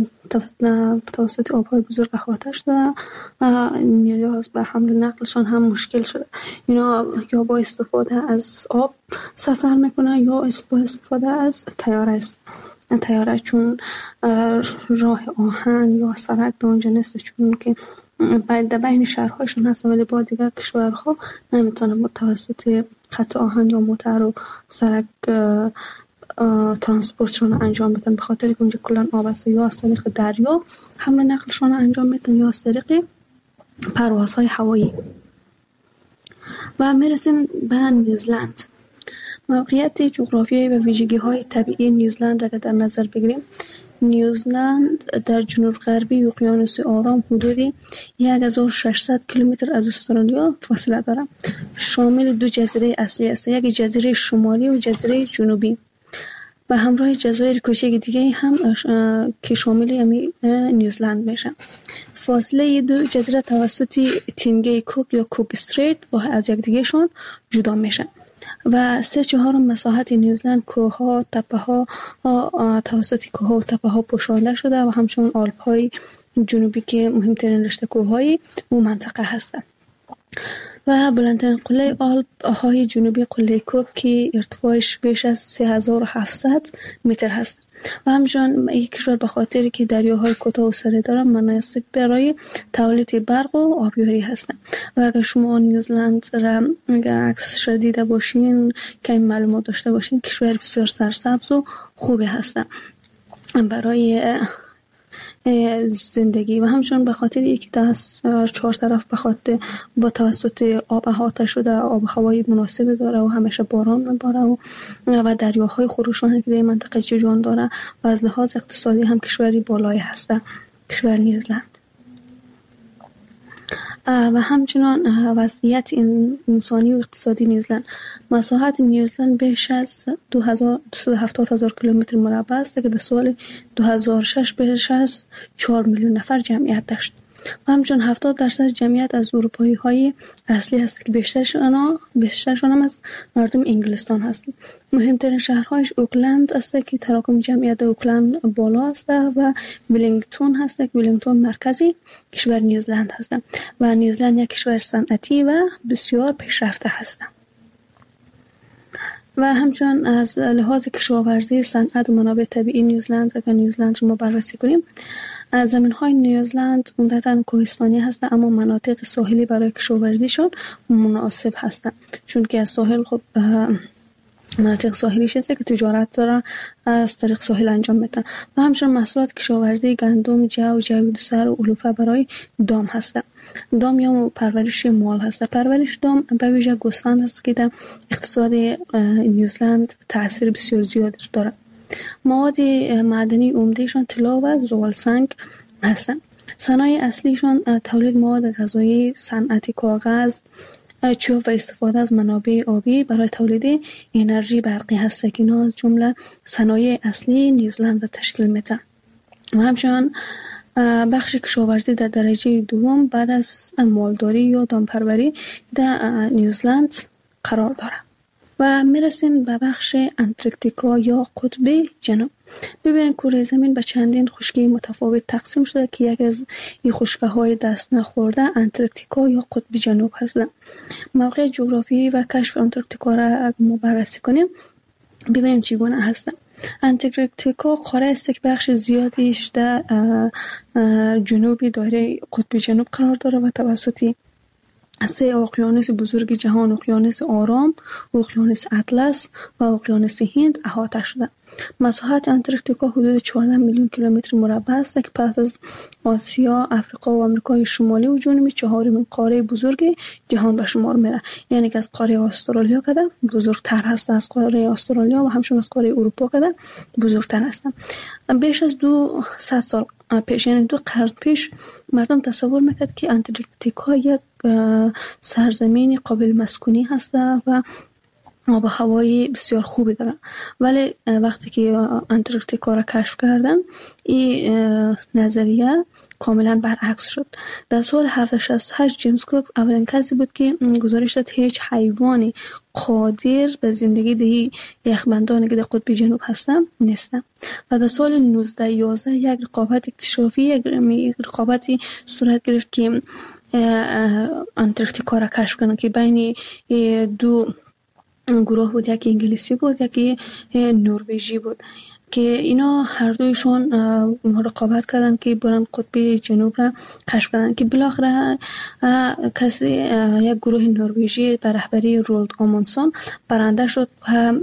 Speaker 3: توسط آبهای بزرگ احاطه شده نیاز به حمل و نقلشان هم مشکل شده. اینا یا با استفاده از آب سفر میکنن یا با استفاده از تیاره است. تیاره چون راه آهن یا سرک در اونجا نیست چون که در بین شهرهایشون هست ولی با دیگر کشورها نمیتونن توسط خط آهن یا موتر و سرک ترانسپورتشون انجام بدن به خاطر که اونجا کلان آب است یا از طریق دریا حمل نقلشون انجام میدن یا از طریق پروازهای هوایی. و میرسیم به نیوزلند. موقعیت جغرافیایی و ویژگی های طبیعی نیوزلند را در نظر بگیریم نیوزلند در جنوب غربی اقیانوس آرام حدودی هزار و ششصد کیلومتر از استرالیا فاصله دارد. شامل دو جزیره اصلی است، یک جزیره شمالی و جزیره جنوبی و همراه جزایر کوچک دیگه هم که شامل همی نیوزلند میشه. فاصله دو جزیره توسط تینگی کوک یا کوک استریت با از یک دیگه شون جدا میشه و سه چهارم مساحت نیوزلند کوه‌ها، تپه‌ها توسط کوه‌ها و تپه‌ها پوشانده شده و همچنین آلپ‌های جنوبی که مهمترین رشته کوه‌های اون منطقه هستند. و بلندترین قله آلپ های جنوبی قله کوک که ارتفاعش بیش از سه هزار و هفتصد متر هست. و همچنین این کشور به خاطر که دریاهای کوتاه و سره داره مناسب برای تولید برق و آبیاری هستند. و اگر شما نیوزلند را عکس شدیده باشین که این معلومات داشته باشین، کشور بسیار سرسبز و خوبی هستند برای زندگی. و همچنین به خاطر یکی دست چهار طرف به خاطر با توسط آب احاطه شده، آب هوایی مناسب داره و همیشه باران میباره و و دریاهای خروشان که در منطقه جریان داره و از لحاظ اقتصادی هم کشوری بالایی هسته کشور نیوزلند. و همچنان وضعیت انسانی و اقتصادی نیوزلند. مساحت نیوزلند بیش از دو هزار و دویست و هفتاد هزار کیلومتر مربع است که در سال دو هزار و شش بیش از چهار میلیون نفر جمعیت داشت. و همچنین هفتاد درصد جمعیت از اروپایی های اصلی است که بیشترشون آنها بیشترشون هم از مردم انگلستان هستند. مهمترین شهرهایش اوکلند است که تراکم جمعیت اوکلند بالا است و ولینگتون هست که ولینگتون مرکزی کشور نیوزلند هست و نیوزلند یک کشور صنعتی و بسیار پیشرفته هست. و همچنین از لحاظ کشاورزی، صنعت و منابع طبیعی نیوزلند، اگر نیوزلند رو ما بررسی کنیم، زمین‌های نیوزلند عمدتاً کوهستانی هستند اما مناطق ساحلی برای کشاورزیشون مناسب هستند، چون که از ساحل خب مناطق ساحلی هست که تجارت داره از طریق ساحل انجام میدن. و همچنین محصولات کشاورزی گندم، جو، جویدوسر و علوفه برای دام هستند. دام یا پرورش مال هست. پرورش دام به ویژه گوسفند است که در اقتصاد نیوزلند تاثیر بسیار زیاد داره. مواد معدنی عمدهشان طلا و زغال سنگ هستند. صنایع اصلیشان تولید مواد غذایی، صنعت کاغذ، چوب و استفاده از منابع آبی برای تولید انرژی برقی هست که اینا از جمله صنایع اصلی نیوزلند را تشکیل میدن. و همچنین بخش کشاورزی در درجه دوم بعد از مالداری یا دامپروری در نیوزلند قرار داره. و میرسیم به بخش انتارکتیکا یا قطب جنوب. ببینید کره زمین به چندین خشکی متفاوت تقسیم شده که یک از این خشکی‌های دست نخورده انتارکتیکا یا قطب جنوب هستند. موقع جغرافیایی و کشف انتارکتیکا را ما بررسی کنیم ببینیم چگونه هستند. انتارکتیکا قاره است که بخش زیادیش در جنوبی دایره قطب جنوب قرار داره و توسط سه اقیانوس بزرگ جهان، اقیانوس آرام، اقیانوس اطلس و اقیانوس هند احاطه شده. مساحت انتارکتیکا حدود چهارده میلیون کیلومتر مربع است که پس از آسیا، افریقا و آمریکای شمالی و جنوبی چهارمین قاره بزرگ جهان به شمار میره. یعنی که از قاره استرالیا کده بزرگتر هست، از قاره استرالیا و همچنین از قاره اروپا کده بزرگتر هست. بیش از دو صد سال پیش، یعنی دو قرن پیش، مردم تصور میکرد که انتارکتیکا یک سرزمین قابل مسکونی هست و آب و هوایی بسیار خوبی داره. ولی وقتی که انتارکتیکا را کشف کردن این نظریه کاملا برعکس شد. در سال هفتصد و شصت و هشت جیمز کوک اولین کسی بود که گزارش داد هیچ حیوانی قادر به زندگی در یخبندانی که در قطب جنوب هستن نیستن. و در سال نوزده یازده یک رقابت اکتشافی یک رقابتی صورت گرفت که انتارکتیکا را کشف کنن که بین دو گروه بود، یکی انگلیسی بود یکی نروژی بود که اینا هر دویشون رقابت کردن که برن قطب جنوب را کشف کردن که بالاخره کسی یک گروه نروژی به رهبری رولد آموندسن برنده شد و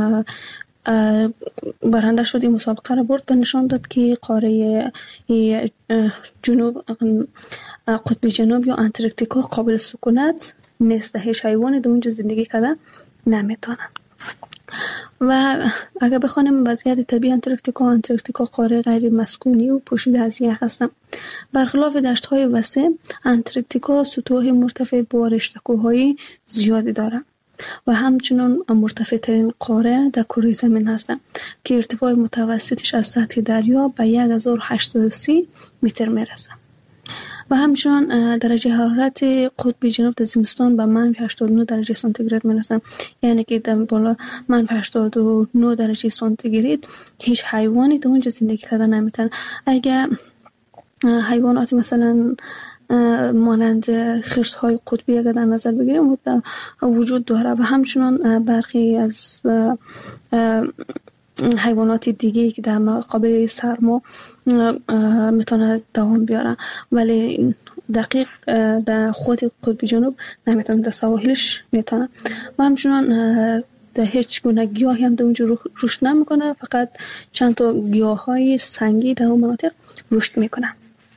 Speaker 3: برنده شد. این مسابقه را برد و نشان داد که قاره جنوب قطب جنوب یا انتارکتیکا قابل سکونت نیست، هیچ حیوانی در اونجا زندگی کرده نمیتونه. و اگر بخوانیم وضعیت طبیعی انتارکتیکا، انتارکتیکا قاره غیر مسکونی و پوشیده از یخ هست. برخلاف دشت‌های وسیع، انتارکتیکا سطوح مرتفع با رشته کوه‌های زیادی داره و همچنین مرتفع ترین قاره در کره زمین هست که ارتفاع متوسطش از سطح دریا به هزار و هشتصد و سی متر میرسه. و همچنین درجه حرارت قطب جنوب در زمستان به منفی هشتاد و نه درجه سانتیگراد میرسه. یعنی که در بالا منفی هشتاد و نه درجه سانتیگراد هیچ حیوانی در اونجا زندگی کردن نمیتونه. اگر حیوانات مثلا مانند خرس‌های قطبی اگر در نظر بگیریم وجود داره و همچنین برخی از حیوانات دیگه که در مقابل سرما میتونه دوام بیارن، ولی دقیق در خود قطب جنوب نمیتونه، در سواحلش میتونه. و همچنان در هیچ گونه گیاهی هم در اونجا رشد نمیکنه، فقط چند تا گیاه های سنگی در اون مناطق رشد میکنه.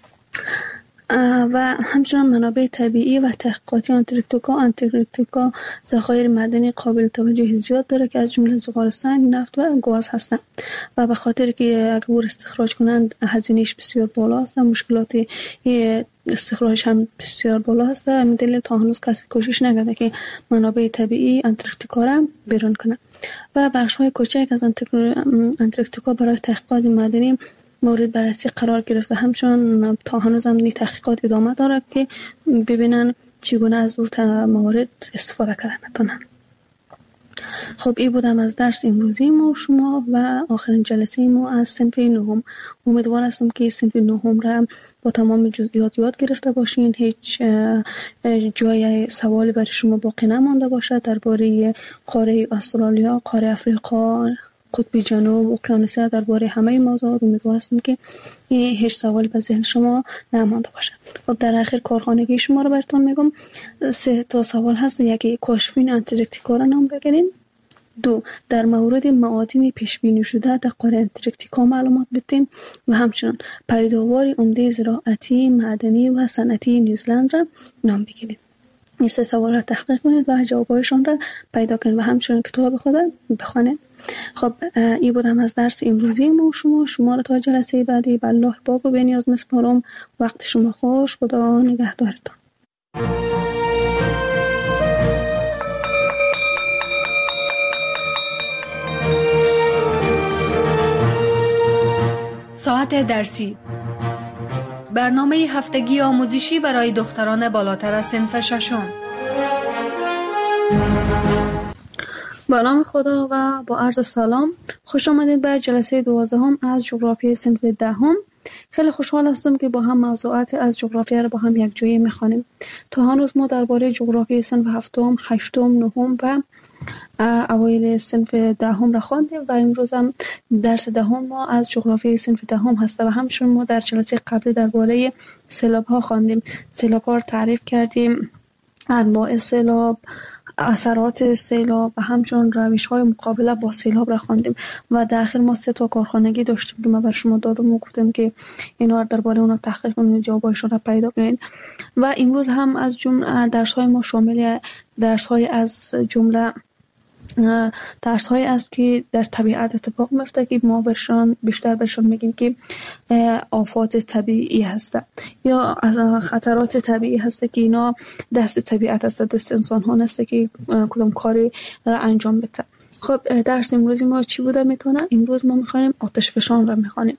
Speaker 3: و همچنان منابع طبیعی و تحقیقاتی آنتارکتیکا آنتارکتیکا ذخایر معدنی قابل توجه زیاد داره که از جمله زغال سنگ، نفت و گاز هستند و به خاطر که اگر استخراج کنند هزینه‌اش بسیار بالا است و مشکلات استخراج هم بسیار بالا است، و همین دلیل تا هنوز کسی کوشش نکرده که منابع طبیعی آنتارکتیکا را بیرون کنه. و بخش‌های کوچک از آنتارکتیکا برای تحقیقات معدنی مورد بررسی قرار گرفت و همچنان تا هنوز هم تحقیقات ادامه داره که ببینن چگونه از اون موارد استفاده کردن میتونن. خب این بودم از درس امروزی ما شما و آخرین جلسه ما از صنف نهم. امیدوار هستم که صنف نهم را با تمام جزئیات یاد گرفته باشین، هیچ جای سوالی برای شما باقی نمانده باشه درباره قاره استرالیا، قاره افریقا، قطب جنوب، اقیانوسیا، درباره همه موضوعات. امیدوار هستم که هیچ سوالی به ذهن شما نمانده باشه. خب در آخر کارخانگی شما رو براتون میگم. سه تا سوال هست. یکی کاشفین آنتارکتیکا را نام بگیرین. دو، در مورد معادن پیش بینی شده در قاره آنتارکتیکا معلومات بدین و همچنین پیداوار عمده زراعتی، معدنی و صنعتی نیوزلند را نام بگیرین. این سه سوال را تحقیق کنید و جوابایشان را پیدا کنید و همچنین کتاب خود بخوانید. خب این بودم از درس امروزی ما شما شما را تا جلسه بعدی به الله باب و بنیاز میسپارم. وقت شما خوش. خدا نگهدارتان.
Speaker 1: ساعت درسی، برنامه هفتگی آموزشی برای دختران بالاتر از صنف ششم.
Speaker 3: با نام خدا و با عرض سلام، خوش آمدید به جلسه دوازدهم از جغرافی صنف دهم. خیلی خوشحال هستم که با هم موضوعات از جغرافیا را با هم یک جایی میخوانیم. تا هنوز ما درباره جغرافی صنف هفتم، هشتم، نهم و اوایل صنف دهم را خواندیم و امروز هم درس دهم ما از جغرافی صنف دهم هست و همچنین ما در جلسه قبلی درباره سیلاب ها خواندیم. سیلاب ها را تعریف کردیم، انواع سیلاب، اثرات سیلاب و همچنین روش‌های مقابله با سیلاب را خواندیم و در آخر ما سه تا کارخانگی داشتیم که ما بر شما دادم و گفتم که اینا درباره اونا تحقیق کنید، جوابایشون را پیدا کنید. و امروز هم از جمله درس‌های ما شامل درس‌های از جمله درس های است که در طبیعت اتفاق میفته که ما برشان بیشتر برشان میگیم که آفات طبیعی هسته یا از خطرات طبیعی هسته که اینا دست طبیعت هسته، دست انسان ها نسته که کدام کاری را انجام بده. خب درس امروزی ما چی بوده میتونه؟ امروز ما میخوانیم آتش فشان را میخوانیم.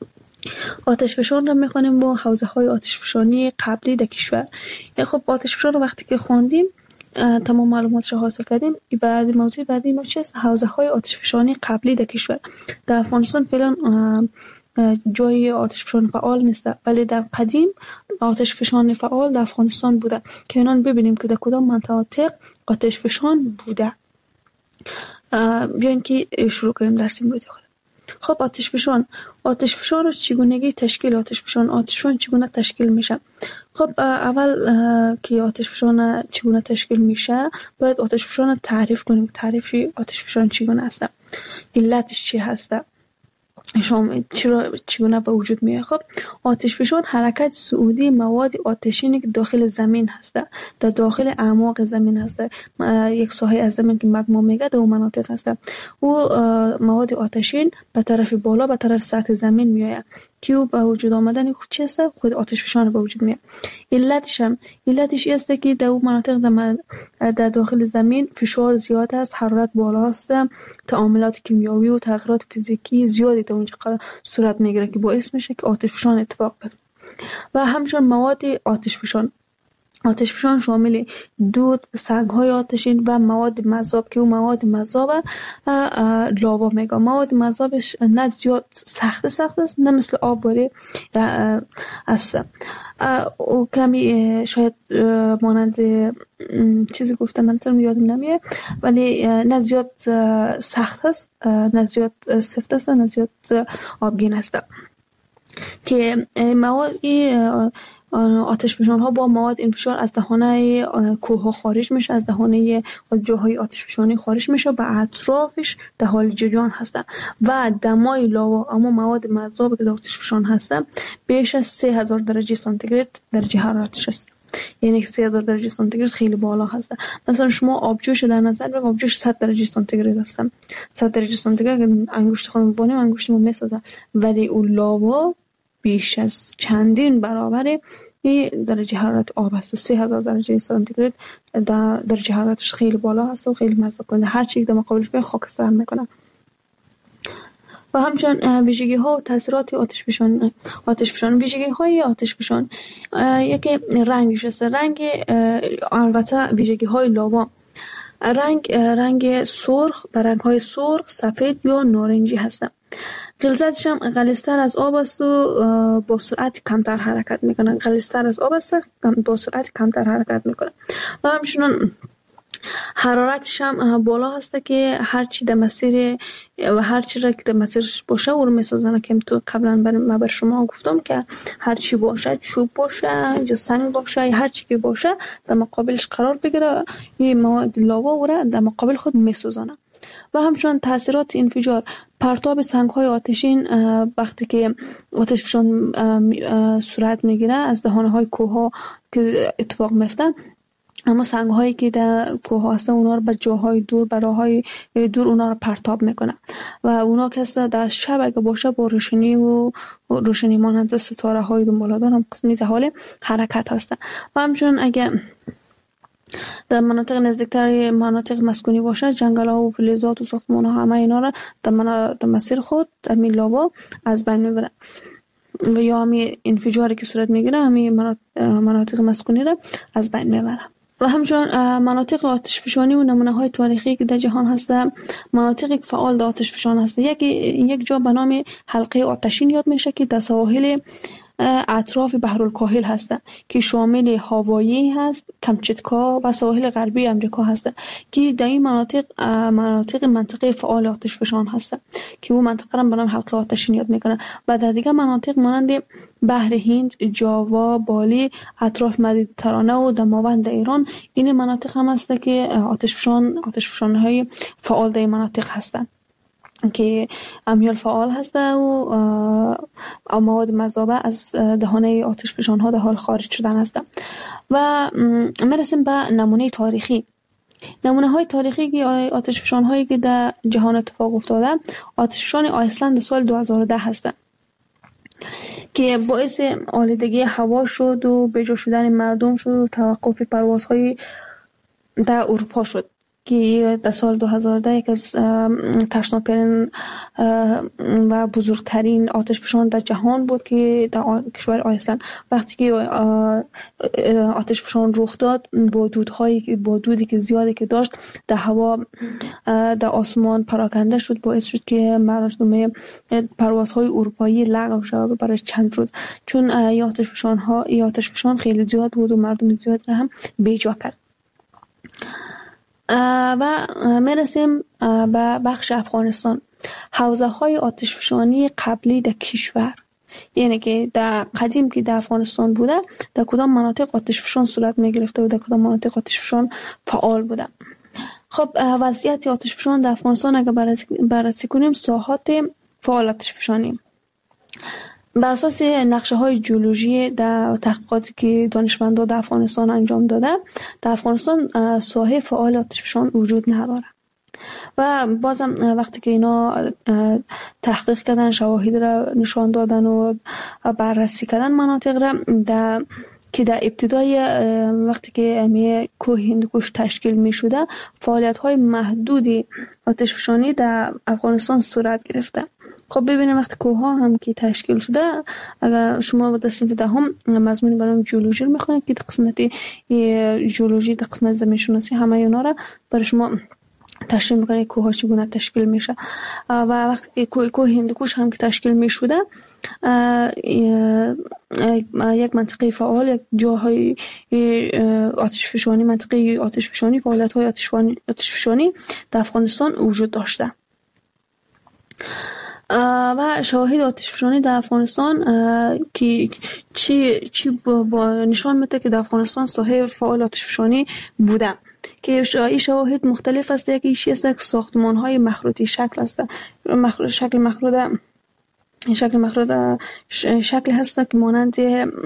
Speaker 3: آتش فشان را میخوانیم با حوزه های آتش فشانی قبلی در کشور. خب آتش فشان رو وقتی که خواندیم تمام معلوماتش رو حاصل کردیم. بعد موضوع بعدی ما چیست؟ حوزه های آتش فشانی قبلی در کشور. در افغانستان فعلا جای آتش فشان فعال نیست، ولی در قدیم آتش فشان فعال در افغانستان بوده که الان ببینیم که در کدام مناطق آتش فشان بوده. بیاین که شروع کنیم درس امروزی خود. خب آتش فشان آتش فشان رو چگونگی تشکیل آتش فشان آتش فشان چگونه تشکیل میشه؟ خب اول که آتش فشان چگونه تشکیل میشه باید آتش فشان تعریف کنیم. تعریف آتش فشان چگونه است، علتش چی هست، شما چرا چگونه به وجود میاد؟ خب آتش فشان حرکت صعودی مواد آتشینی که داخل زمین هست، در داخل اعماق زمین هست، یک ساحه از زمین که مگما میگه در اون مناطق هست. و مواد آتشین به طرف بالا به طرف سطح زمین میآید که به وجود آمدن خود چی است؟ خود آتش فشان به وجود میاد. علتش هم علتش است که در اون مناطق در داخل زمین فشار زیاد است، حرارت بالا است، تعاملات کیمیایی و تغییرات فیزیکی زیادی در اونجا صورت میگیره که باعث میشه که آتش فشان اتفاق بیفته. و همچنین مواد آتش فشان آتشفشان شامل دود، سنگ‌های آتشین و مواد مذاب که اون مواد مذاب لاوا میگه. مواد مذابش نه زیاد سخت سخت است، نه مثل آب باره است. او کمی شاید مانند چیزی گفتم من یادم نمیاد، ولی نه زیاد سخت است، نه زیاد سفت است، نه زیاد آبگین است. که مواد آتشفشان ها با مواد انفجار از دهانه کوه ها خارج میشه، از دهانه جاهای آتشفشانی خارج میشه، به اطرافش در حال جریان هستن و دمای لاوا اما مواد مذاب که در آتشفشان هستن بیش از سه هزار درجه سانتیگراد درجه حرارتش است. یعنی سه هزار درجه سانتیگراد خیلی بالا هست. مثلا شما آبجوش در نظر بگیر، آبجوش صد درجه سانتیگراد هست. صد درجه سانتیگراد انگشت خودم بانیم انگشتمو میسازه، ولی اون لاوا بیش از چندین برابر این درجه حرارت آب هست. سه هزار درجه سانتیگراد در درجه حرارتش خیلی بالا هست و خیلی مذاب کننده، هر چی که در مقابلش به خاکستر میکنه. و همچنین ویژگی ها و تاثیرات آتشفشان. آتشفشان ویژگی های آتشفشان یکی رنگش است. رنگ البته ویژگی های لاوا، رنگ رنگ سرخ، رنگ های سرخ، سفید یا نارنجی هستند. غلظتش هم غلیظتر از آب است و با سرعت کمتر حرکت میکنه. غلیظتر از آب است، با سرعت کمتر حرکت میکنه. و همچنین حرارتش هم بالا هست که هر چی در مسیر و هر چی را که در مسیرش باشه او رو میسازن. که تو قبلا من بر شما گفتم که هر چی باشه، چوب باشه یا سنگ باشه، هر چی که باشه در مقابلش قرار بگیره، این مواد لاوا او را در مقابل خود میسازن. و همچنین تاثیرات انفجار، پرتاب سنگ‌های آتشین وقتی که آتشفشان صورت میگیره از دهانه‌های کوه‌ها که اتفاق میفته، اما سنگ‌هایی که در کوه هستن اونا رو به جاهای دور، به راه‌های دور اونا رو پرتاب میکنه و اونا که در شب اگه باشه با روشنی و روشنی مانند ستاره‌های دنباله‌دار هم قسمی حال حرکت هستن. و همچنین اگه در مناطق نزدیکتر مناطق مسکونی باشه، جنگل‌ها و فلزات و ساختمان‌ها همه اینا را در مسیر خود همین لاوا از بین میبره و یا همین انفجاری که صورت میگیره همین مناطق مسکونی را از بین میبره. و همچنین مناطق آتشفشانی و نمونه‌های تاریخی که در جهان هستند، مناطقی که فعال در آتشفشان هست، یک یک جا به نام حلقه آتشین یاد میشه که در سواحل اطراف بحرالکاهل هستند که شامل هاوایی هست، کامچاتکا و سواحل غربی امریکا هستند که در این مناطق مناطق منطقه فعال آتشفشان هستند که اون منطقه را به نام حلقه آتشین یاد میکنن. و در دیگر مناطق مانند بحر هند، جاوا، بالی، اطراف مدیترانه و دماوند ایران، این مناطق هم هست که آتشفشان آتشفشان‌های فعال در این مناطق هستند که امیال فعال هسته و مواد مذابه از دهانه آتشفشان ها در حال خارج شدن هسته. و میرسیم به نمونه تاریخی. نمونه های تاریخی که آتشفشان هایی که در جهان اتفاق افتاده، آتشفشان آیسلند سال دو هزار و ده هسته که باعث آلودگی هوا شد و بجا شدن مردم شد و توقف پروازهای در اروپا شد که در سال دو هزار و ده یک از ترسناکترین و بزرگترین آتشفشان در جهان بود که در کشور آیسلند وقتی که آتشفشان رخ داد با دودهایی با دودی که زیادی که داشت در هوا در آسمان پراکنده شد، باعث شد که مردم پروازهای اروپایی لغو شود برای چند روز، چون این آتشفشان ها این آتشفشان خیلی زیاد بود و مردم زیاد را هم بیجا کرد. و میرسیم به بخش افغانستان. حوزه های آتشفشانی قبلی در کشور، یعنی که در قدیم که در افغانستان بوده در کدام مناطق آتشفشان صورت می گرفته و در کدام مناطق آتشفشان فعال بوده. خب وضعیت آتشفشان در افغانستان اگر بررسی کنیم، ساحات فعال آتشفشانی بر اساس نقشه های جیولوژی در تحقیقاتی که دانشمندان در افغانستان انجام داده، در افغانستان ساحه فعال آتشفشان وجود نداره. و بازم وقتی که اینا تحقیق کردن، شواهد را نشان دادن و بررسی کردن مناطق را در که در ابتدای وقتی که امی کوه هندوکش تشکیل می شده، فعالیت های محدودی آتشفشانی در افغانستان صورت گرفته خب ببینیم وقتی کوه ها هم که تشکیل شده، اگر شما در صنف دهم مضمون برای ژئولوژی رو میخونید که قسمت ژئولوژی، در قسمت زمین شناسی همه اینا را برای شما تشکیل میکنه کوه ها چگونه تشکیل میشه. و وقتی کوه کوه هندوکوش هم که تشکیل میشده، یک منطقه فعال، یک جاهای آتش فشانی، منطقه آتش فشانی، فعالیت های آتش فشانی در افغانستان وجود داشته. و شواهد آتش فشانی در افغانستان که چی چی با نشان میده که در افغانستان ساحه فعال آتش فشانی بوده، که این شواهد مختلف است. یکی ایشی است که ساختمان های مخروطی شکل است، مخروط شکل مخروط شکل مخروط شکل هست که مانند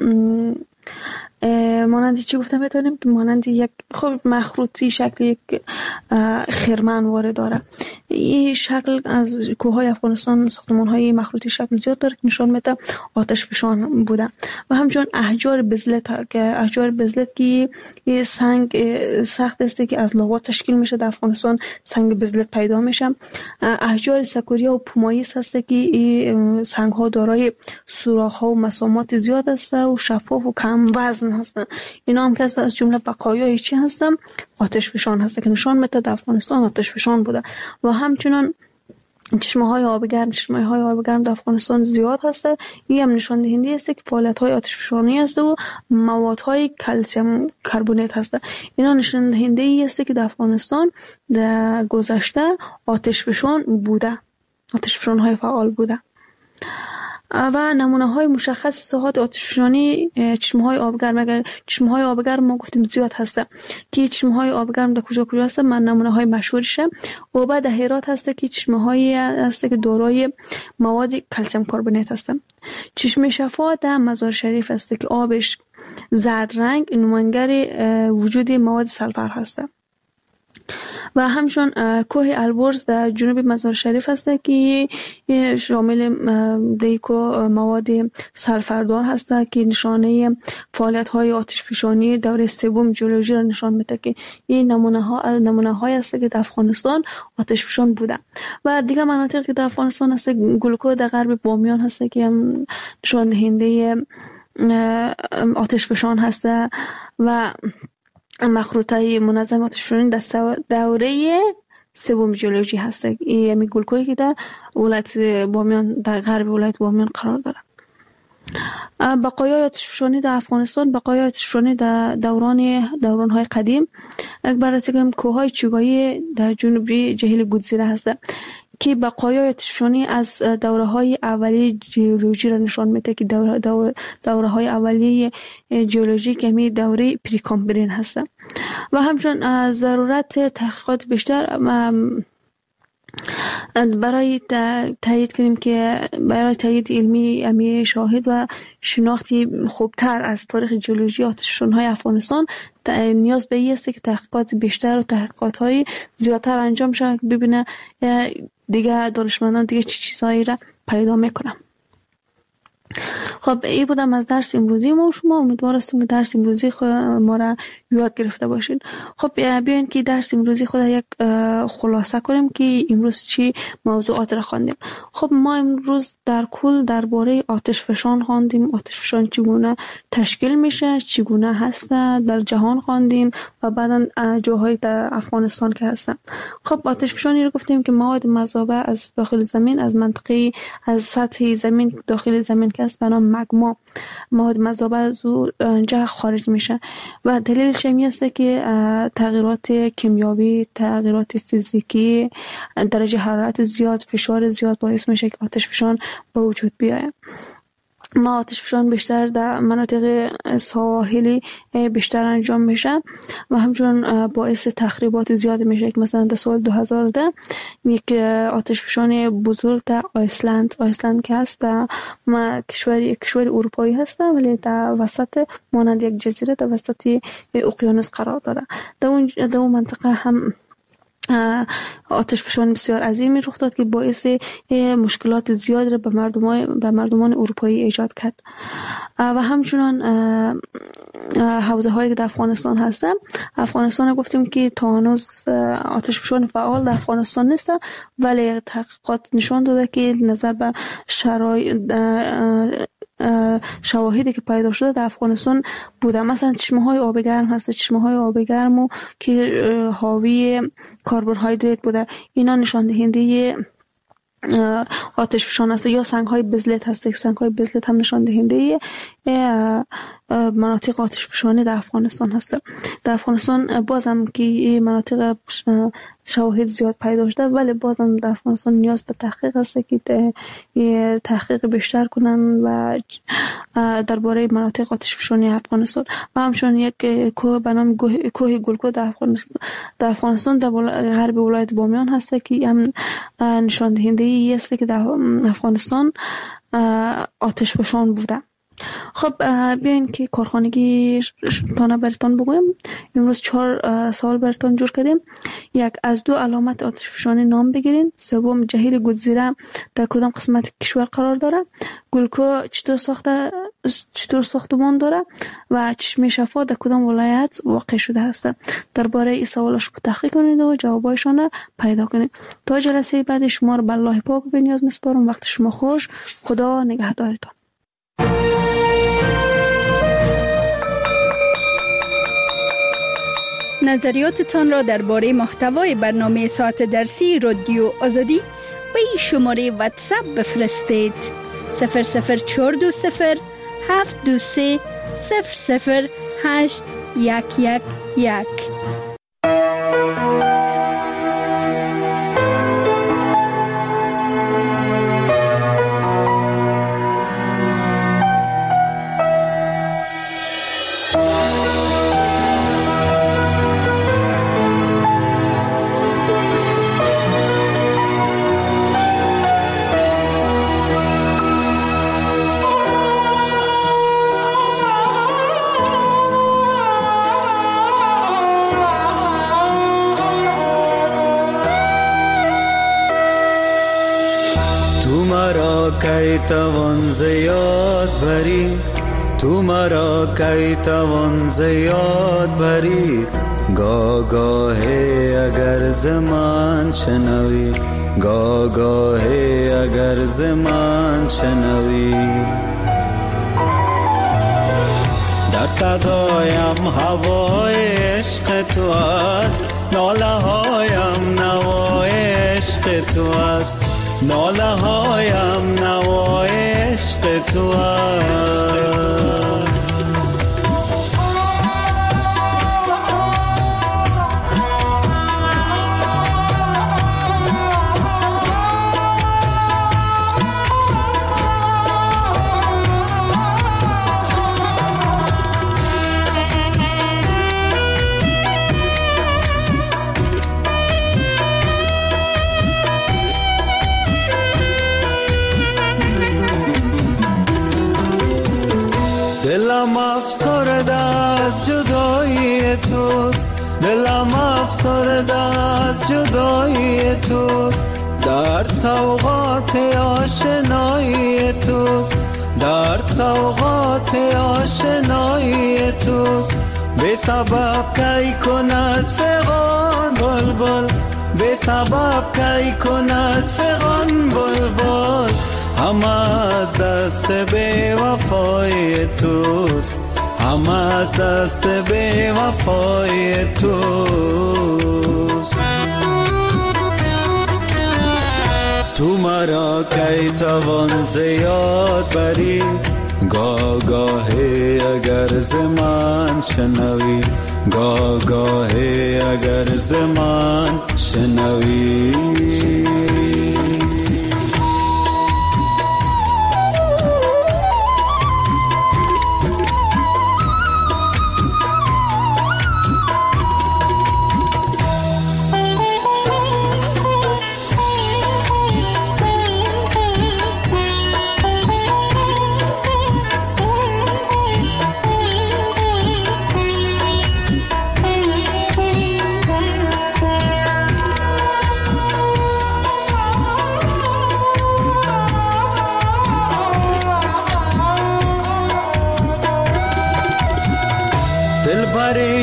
Speaker 3: مانند چی گفتم بتونیم که مانند یک خب مخروطی شکل یک خرمن وارد داره. این شکل از کوههای افغانستان ساختمان‌های مخروطی شکل زیاد داره که نشان میده آتش فشان بوده. و همچنین احجار بزلت که احجار بزلت که سنگ سخت است که از لاوا تشکیل میشه، در افغانستان سنگ بزلت پیدا میشه. احجار سکوریا و پوماییس هست که این سنگ ها دارای سوراخ ها و مسامات زیاد است و شفاف و کم وزن هستن. اینا هم که از جمله بقایای چی هستن؟ آتش فشان هست که نشان میده در افغانستان آتش فشان بوده. و همچنین چشمه های آب گرم چشمه های آب گرم در افغانستان زیاد هست. این هم نشان دهنده است که فعالیت های آتش فشانی است و مواد های کلسیم کربونات هست. اینا نشان دهنده است که در افغانستان در گذشته آتش فشان بوده، آتش فشان های فعال بوده. و نمونه های مشخص ساحات آتش فشانی چشمه های آبگرم، اگر چشمه های آبگرم ما گفتیم زیاد هسته که چشمه های آبگرم در کجا کجا هسته. من نمونه های مشهورشه و بعد هرات هسته که چشمه های هسته که دارای مواد کلسیم کربونات هسته. چشمه شفا در مزار شریف هسته که آبش زرد رنگ نمایانگر وجود مواد سلفر هسته. و همچنین کوه البرز در جنوب مزار شریف هست که شامل دیکو مواد سلفردار هست که نشانه فعالیت های آتش فشانی دوره سوم ژئولوژی را نشان میده که این نمونه ها نمونه های است که در افغانستان آتش فشان بوده. و دیگه مناطقی که در افغانستان هست گلکو در غرب بامیان هست که هم نشان دهنده آتش فشان هست. و مخروطه منظم آتش فشانی در دوره سوم ژئولوژی هست. این می گلکویی که در ولایت بامیان در غرب ولایت بامیان قرار داره. بقایای آتش فشانی در افغانستان، بقایای آتش فشانی در دوران دوران‌های قدیم، اکبر از اینکه کوههای چوبایی در جنوبی جهیل گودزیره هست که بقایای آتش فشانی از دوره‌های اولیه ژئولوژی را نشان میده که دوره دوره دوره‌های اولیه ژئولوژی که می دوره پریکامبرین هست. و همچنین ضرورت تحقیقات بیشتر برای تایید کنیم که برای تایید علمی امی شاهد و شناختی خوبتر از تاریخ ژئولوژی آتش فشان‌های افغانستان نیاز به این است که تحقیقات بیشتر و تحقیقات‌های زیادتر انجام شود که ببینه دیگه دانشمندان دیگه چی چیزایی را پیدا میکنن. خب این بودم از درس امروزی ما و شما. امیدوار هستم که درس امروزی خود ما را یاد گرفته باشین. خب بیاین که درس امروزی خود یک خلاصه کنیم که امروز چی موضوعات را خواندیم. خب ما امروز در کل درباره آتش فشان خواندیم، آتش فشان چگونه تشکیل میشه، چگونه هست در جهان خواندیم و بعداً جاهای در افغانستان که هستن. خب آتش فشانی رو گفتیم که مواد مذابه از داخل زمین، از منطقه از سطح زمین داخل زمین که است به نام مگما، مواد مذابه از اونجا خارج میشه. و دلیلش این است که تغییرات کیمیایی، تغییرات فیزیکی، درجه حرارت زیاد، فشار زیاد باعث میشه که آتش فشان به وجود بیاید. ما آتش فشان بیشتر در مناطق ساحلی بیشتر انجام میشه و همچنین باعث تخریبات زیاد میشه که مثلا در سال دو هزار و ده یک آتش فشان بزرگ در آیسلند آیسلند که هست در کشور کشور اروپایی هست ولی در وسط مانند یک جزیره در وسط اقیانوس قرار داره. در اون در اون منطقه هم آتش فشان بسیار عظیمی رخ داد که باعث مشکلات زیاد را به مردمان به مردمان اروپایی ایجاد کرد. و همچنان حوزه هایی که در افغانستان هستن، افغانستان گفتیم که تا هنوز آتش فشان فعال در افغانستان نیست، ولی تحقیقات نشان داده که نظر به شرایط شواهدی که پیدا شده در افغانستان بوده. مثلا چشمه های آب گرم هست، چشمه های آب گرم که حاوی کربوهیدرات بوده، اینا نشان دهنده آتش فشان است. یا سنگ های بزلت هست، سنگ های بزلت هم نشان دهنده مناطق آتش فشانی در افغانستان هست. در افغانستان بازم که مناطق شواهد زیاد پیدا شده، ولی بازم در افغانستان نیاز به تحقیق است که تحقیق بیشتر کنن و درباره مناطق آتش فشانی افغانستان. و همچنین یک کوه به نام کوه گلکو در افغانستان در افغانستان در غرب ولایت بامیان هست که هم نشان دهنده است که در افغانستان آتش فشان بوده. خب بیاین که کارخانگی تانه براتون بگویم. امروز چهار سوال براتون جور کردیم. یک، از دو علامت آتش فشانی نام بگیرین. سوم، جهیل گودزیره در کدام قسمت کشور قرار داره؟ گلکو چطور ساخته چطور ساختمان داره و چشمه شفا در کدام ولایت واقع شده است؟ درباره این سوالش تحقیق کنید و جوابایشان پیدا کنید. تا جلسه بعد شما رو به الله پاک به نیاز میسپارم. وقت شما خوش. خدا نگهدارتان.
Speaker 4: نظریاتتان را درباره محتوای برنامه ساعت درسی رادیو آزادی به این شماره واتساپ بفرستید: صفر صفر چهار دو صفر هفت دو سه صفر صفر هشت یک یک یک.
Speaker 5: کی توان زیاد بری، تو مرا کی توان زیاد بری، گاه گاهی اگر زمان شنوی، گاه گاهی اگر زمان شنوی. در صدایم هوای عشق تو است، ناله هایم نوای عشق تو است، ناله هایم نوای عشق تو است. دلم افسرده از جدایی توست، دلم افسرده از جدایی توست، در سوغات آشنایی توست، در سوغات آشنایی توست. بی سبب کی کند فغان بلبل، بی سبب کی کند فغان بلبل، همه از دست بی وفای توست، همه از دست بی وفای توست. تو مرا کی توان زیاد بری، گاه گاهی اگر زمان شنوی، گاه گاهی اگر زمان شنوی.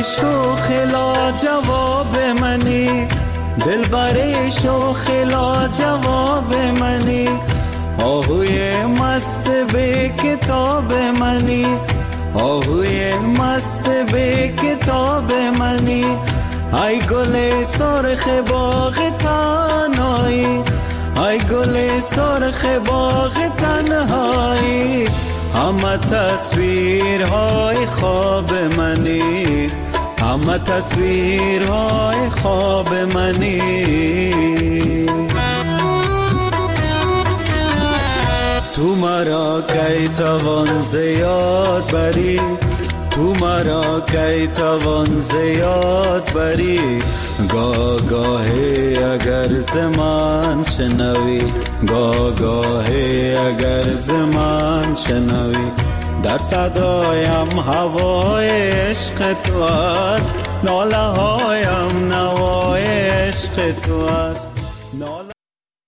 Speaker 5: شوخلا جواب منی، دلبر شوخلا جواب منی، آهوی مست به کتاب منی، آهوی مست به کتاب منی، ای گل سرخ باغ تنهایی، ای گل سرخ باغ تنهایی، همه تصویرهای خواب منی، همه تصویرهای خواب منی. تو مرا کی توان زیاد بری، تو مرا کی توان زیاد بری، گاه گاهی اگر زمان شنوی، گاه گاهی اگر زمان شنوی، در صدایم هوای عشق تو است، ناله هایم نوای عشق تو است.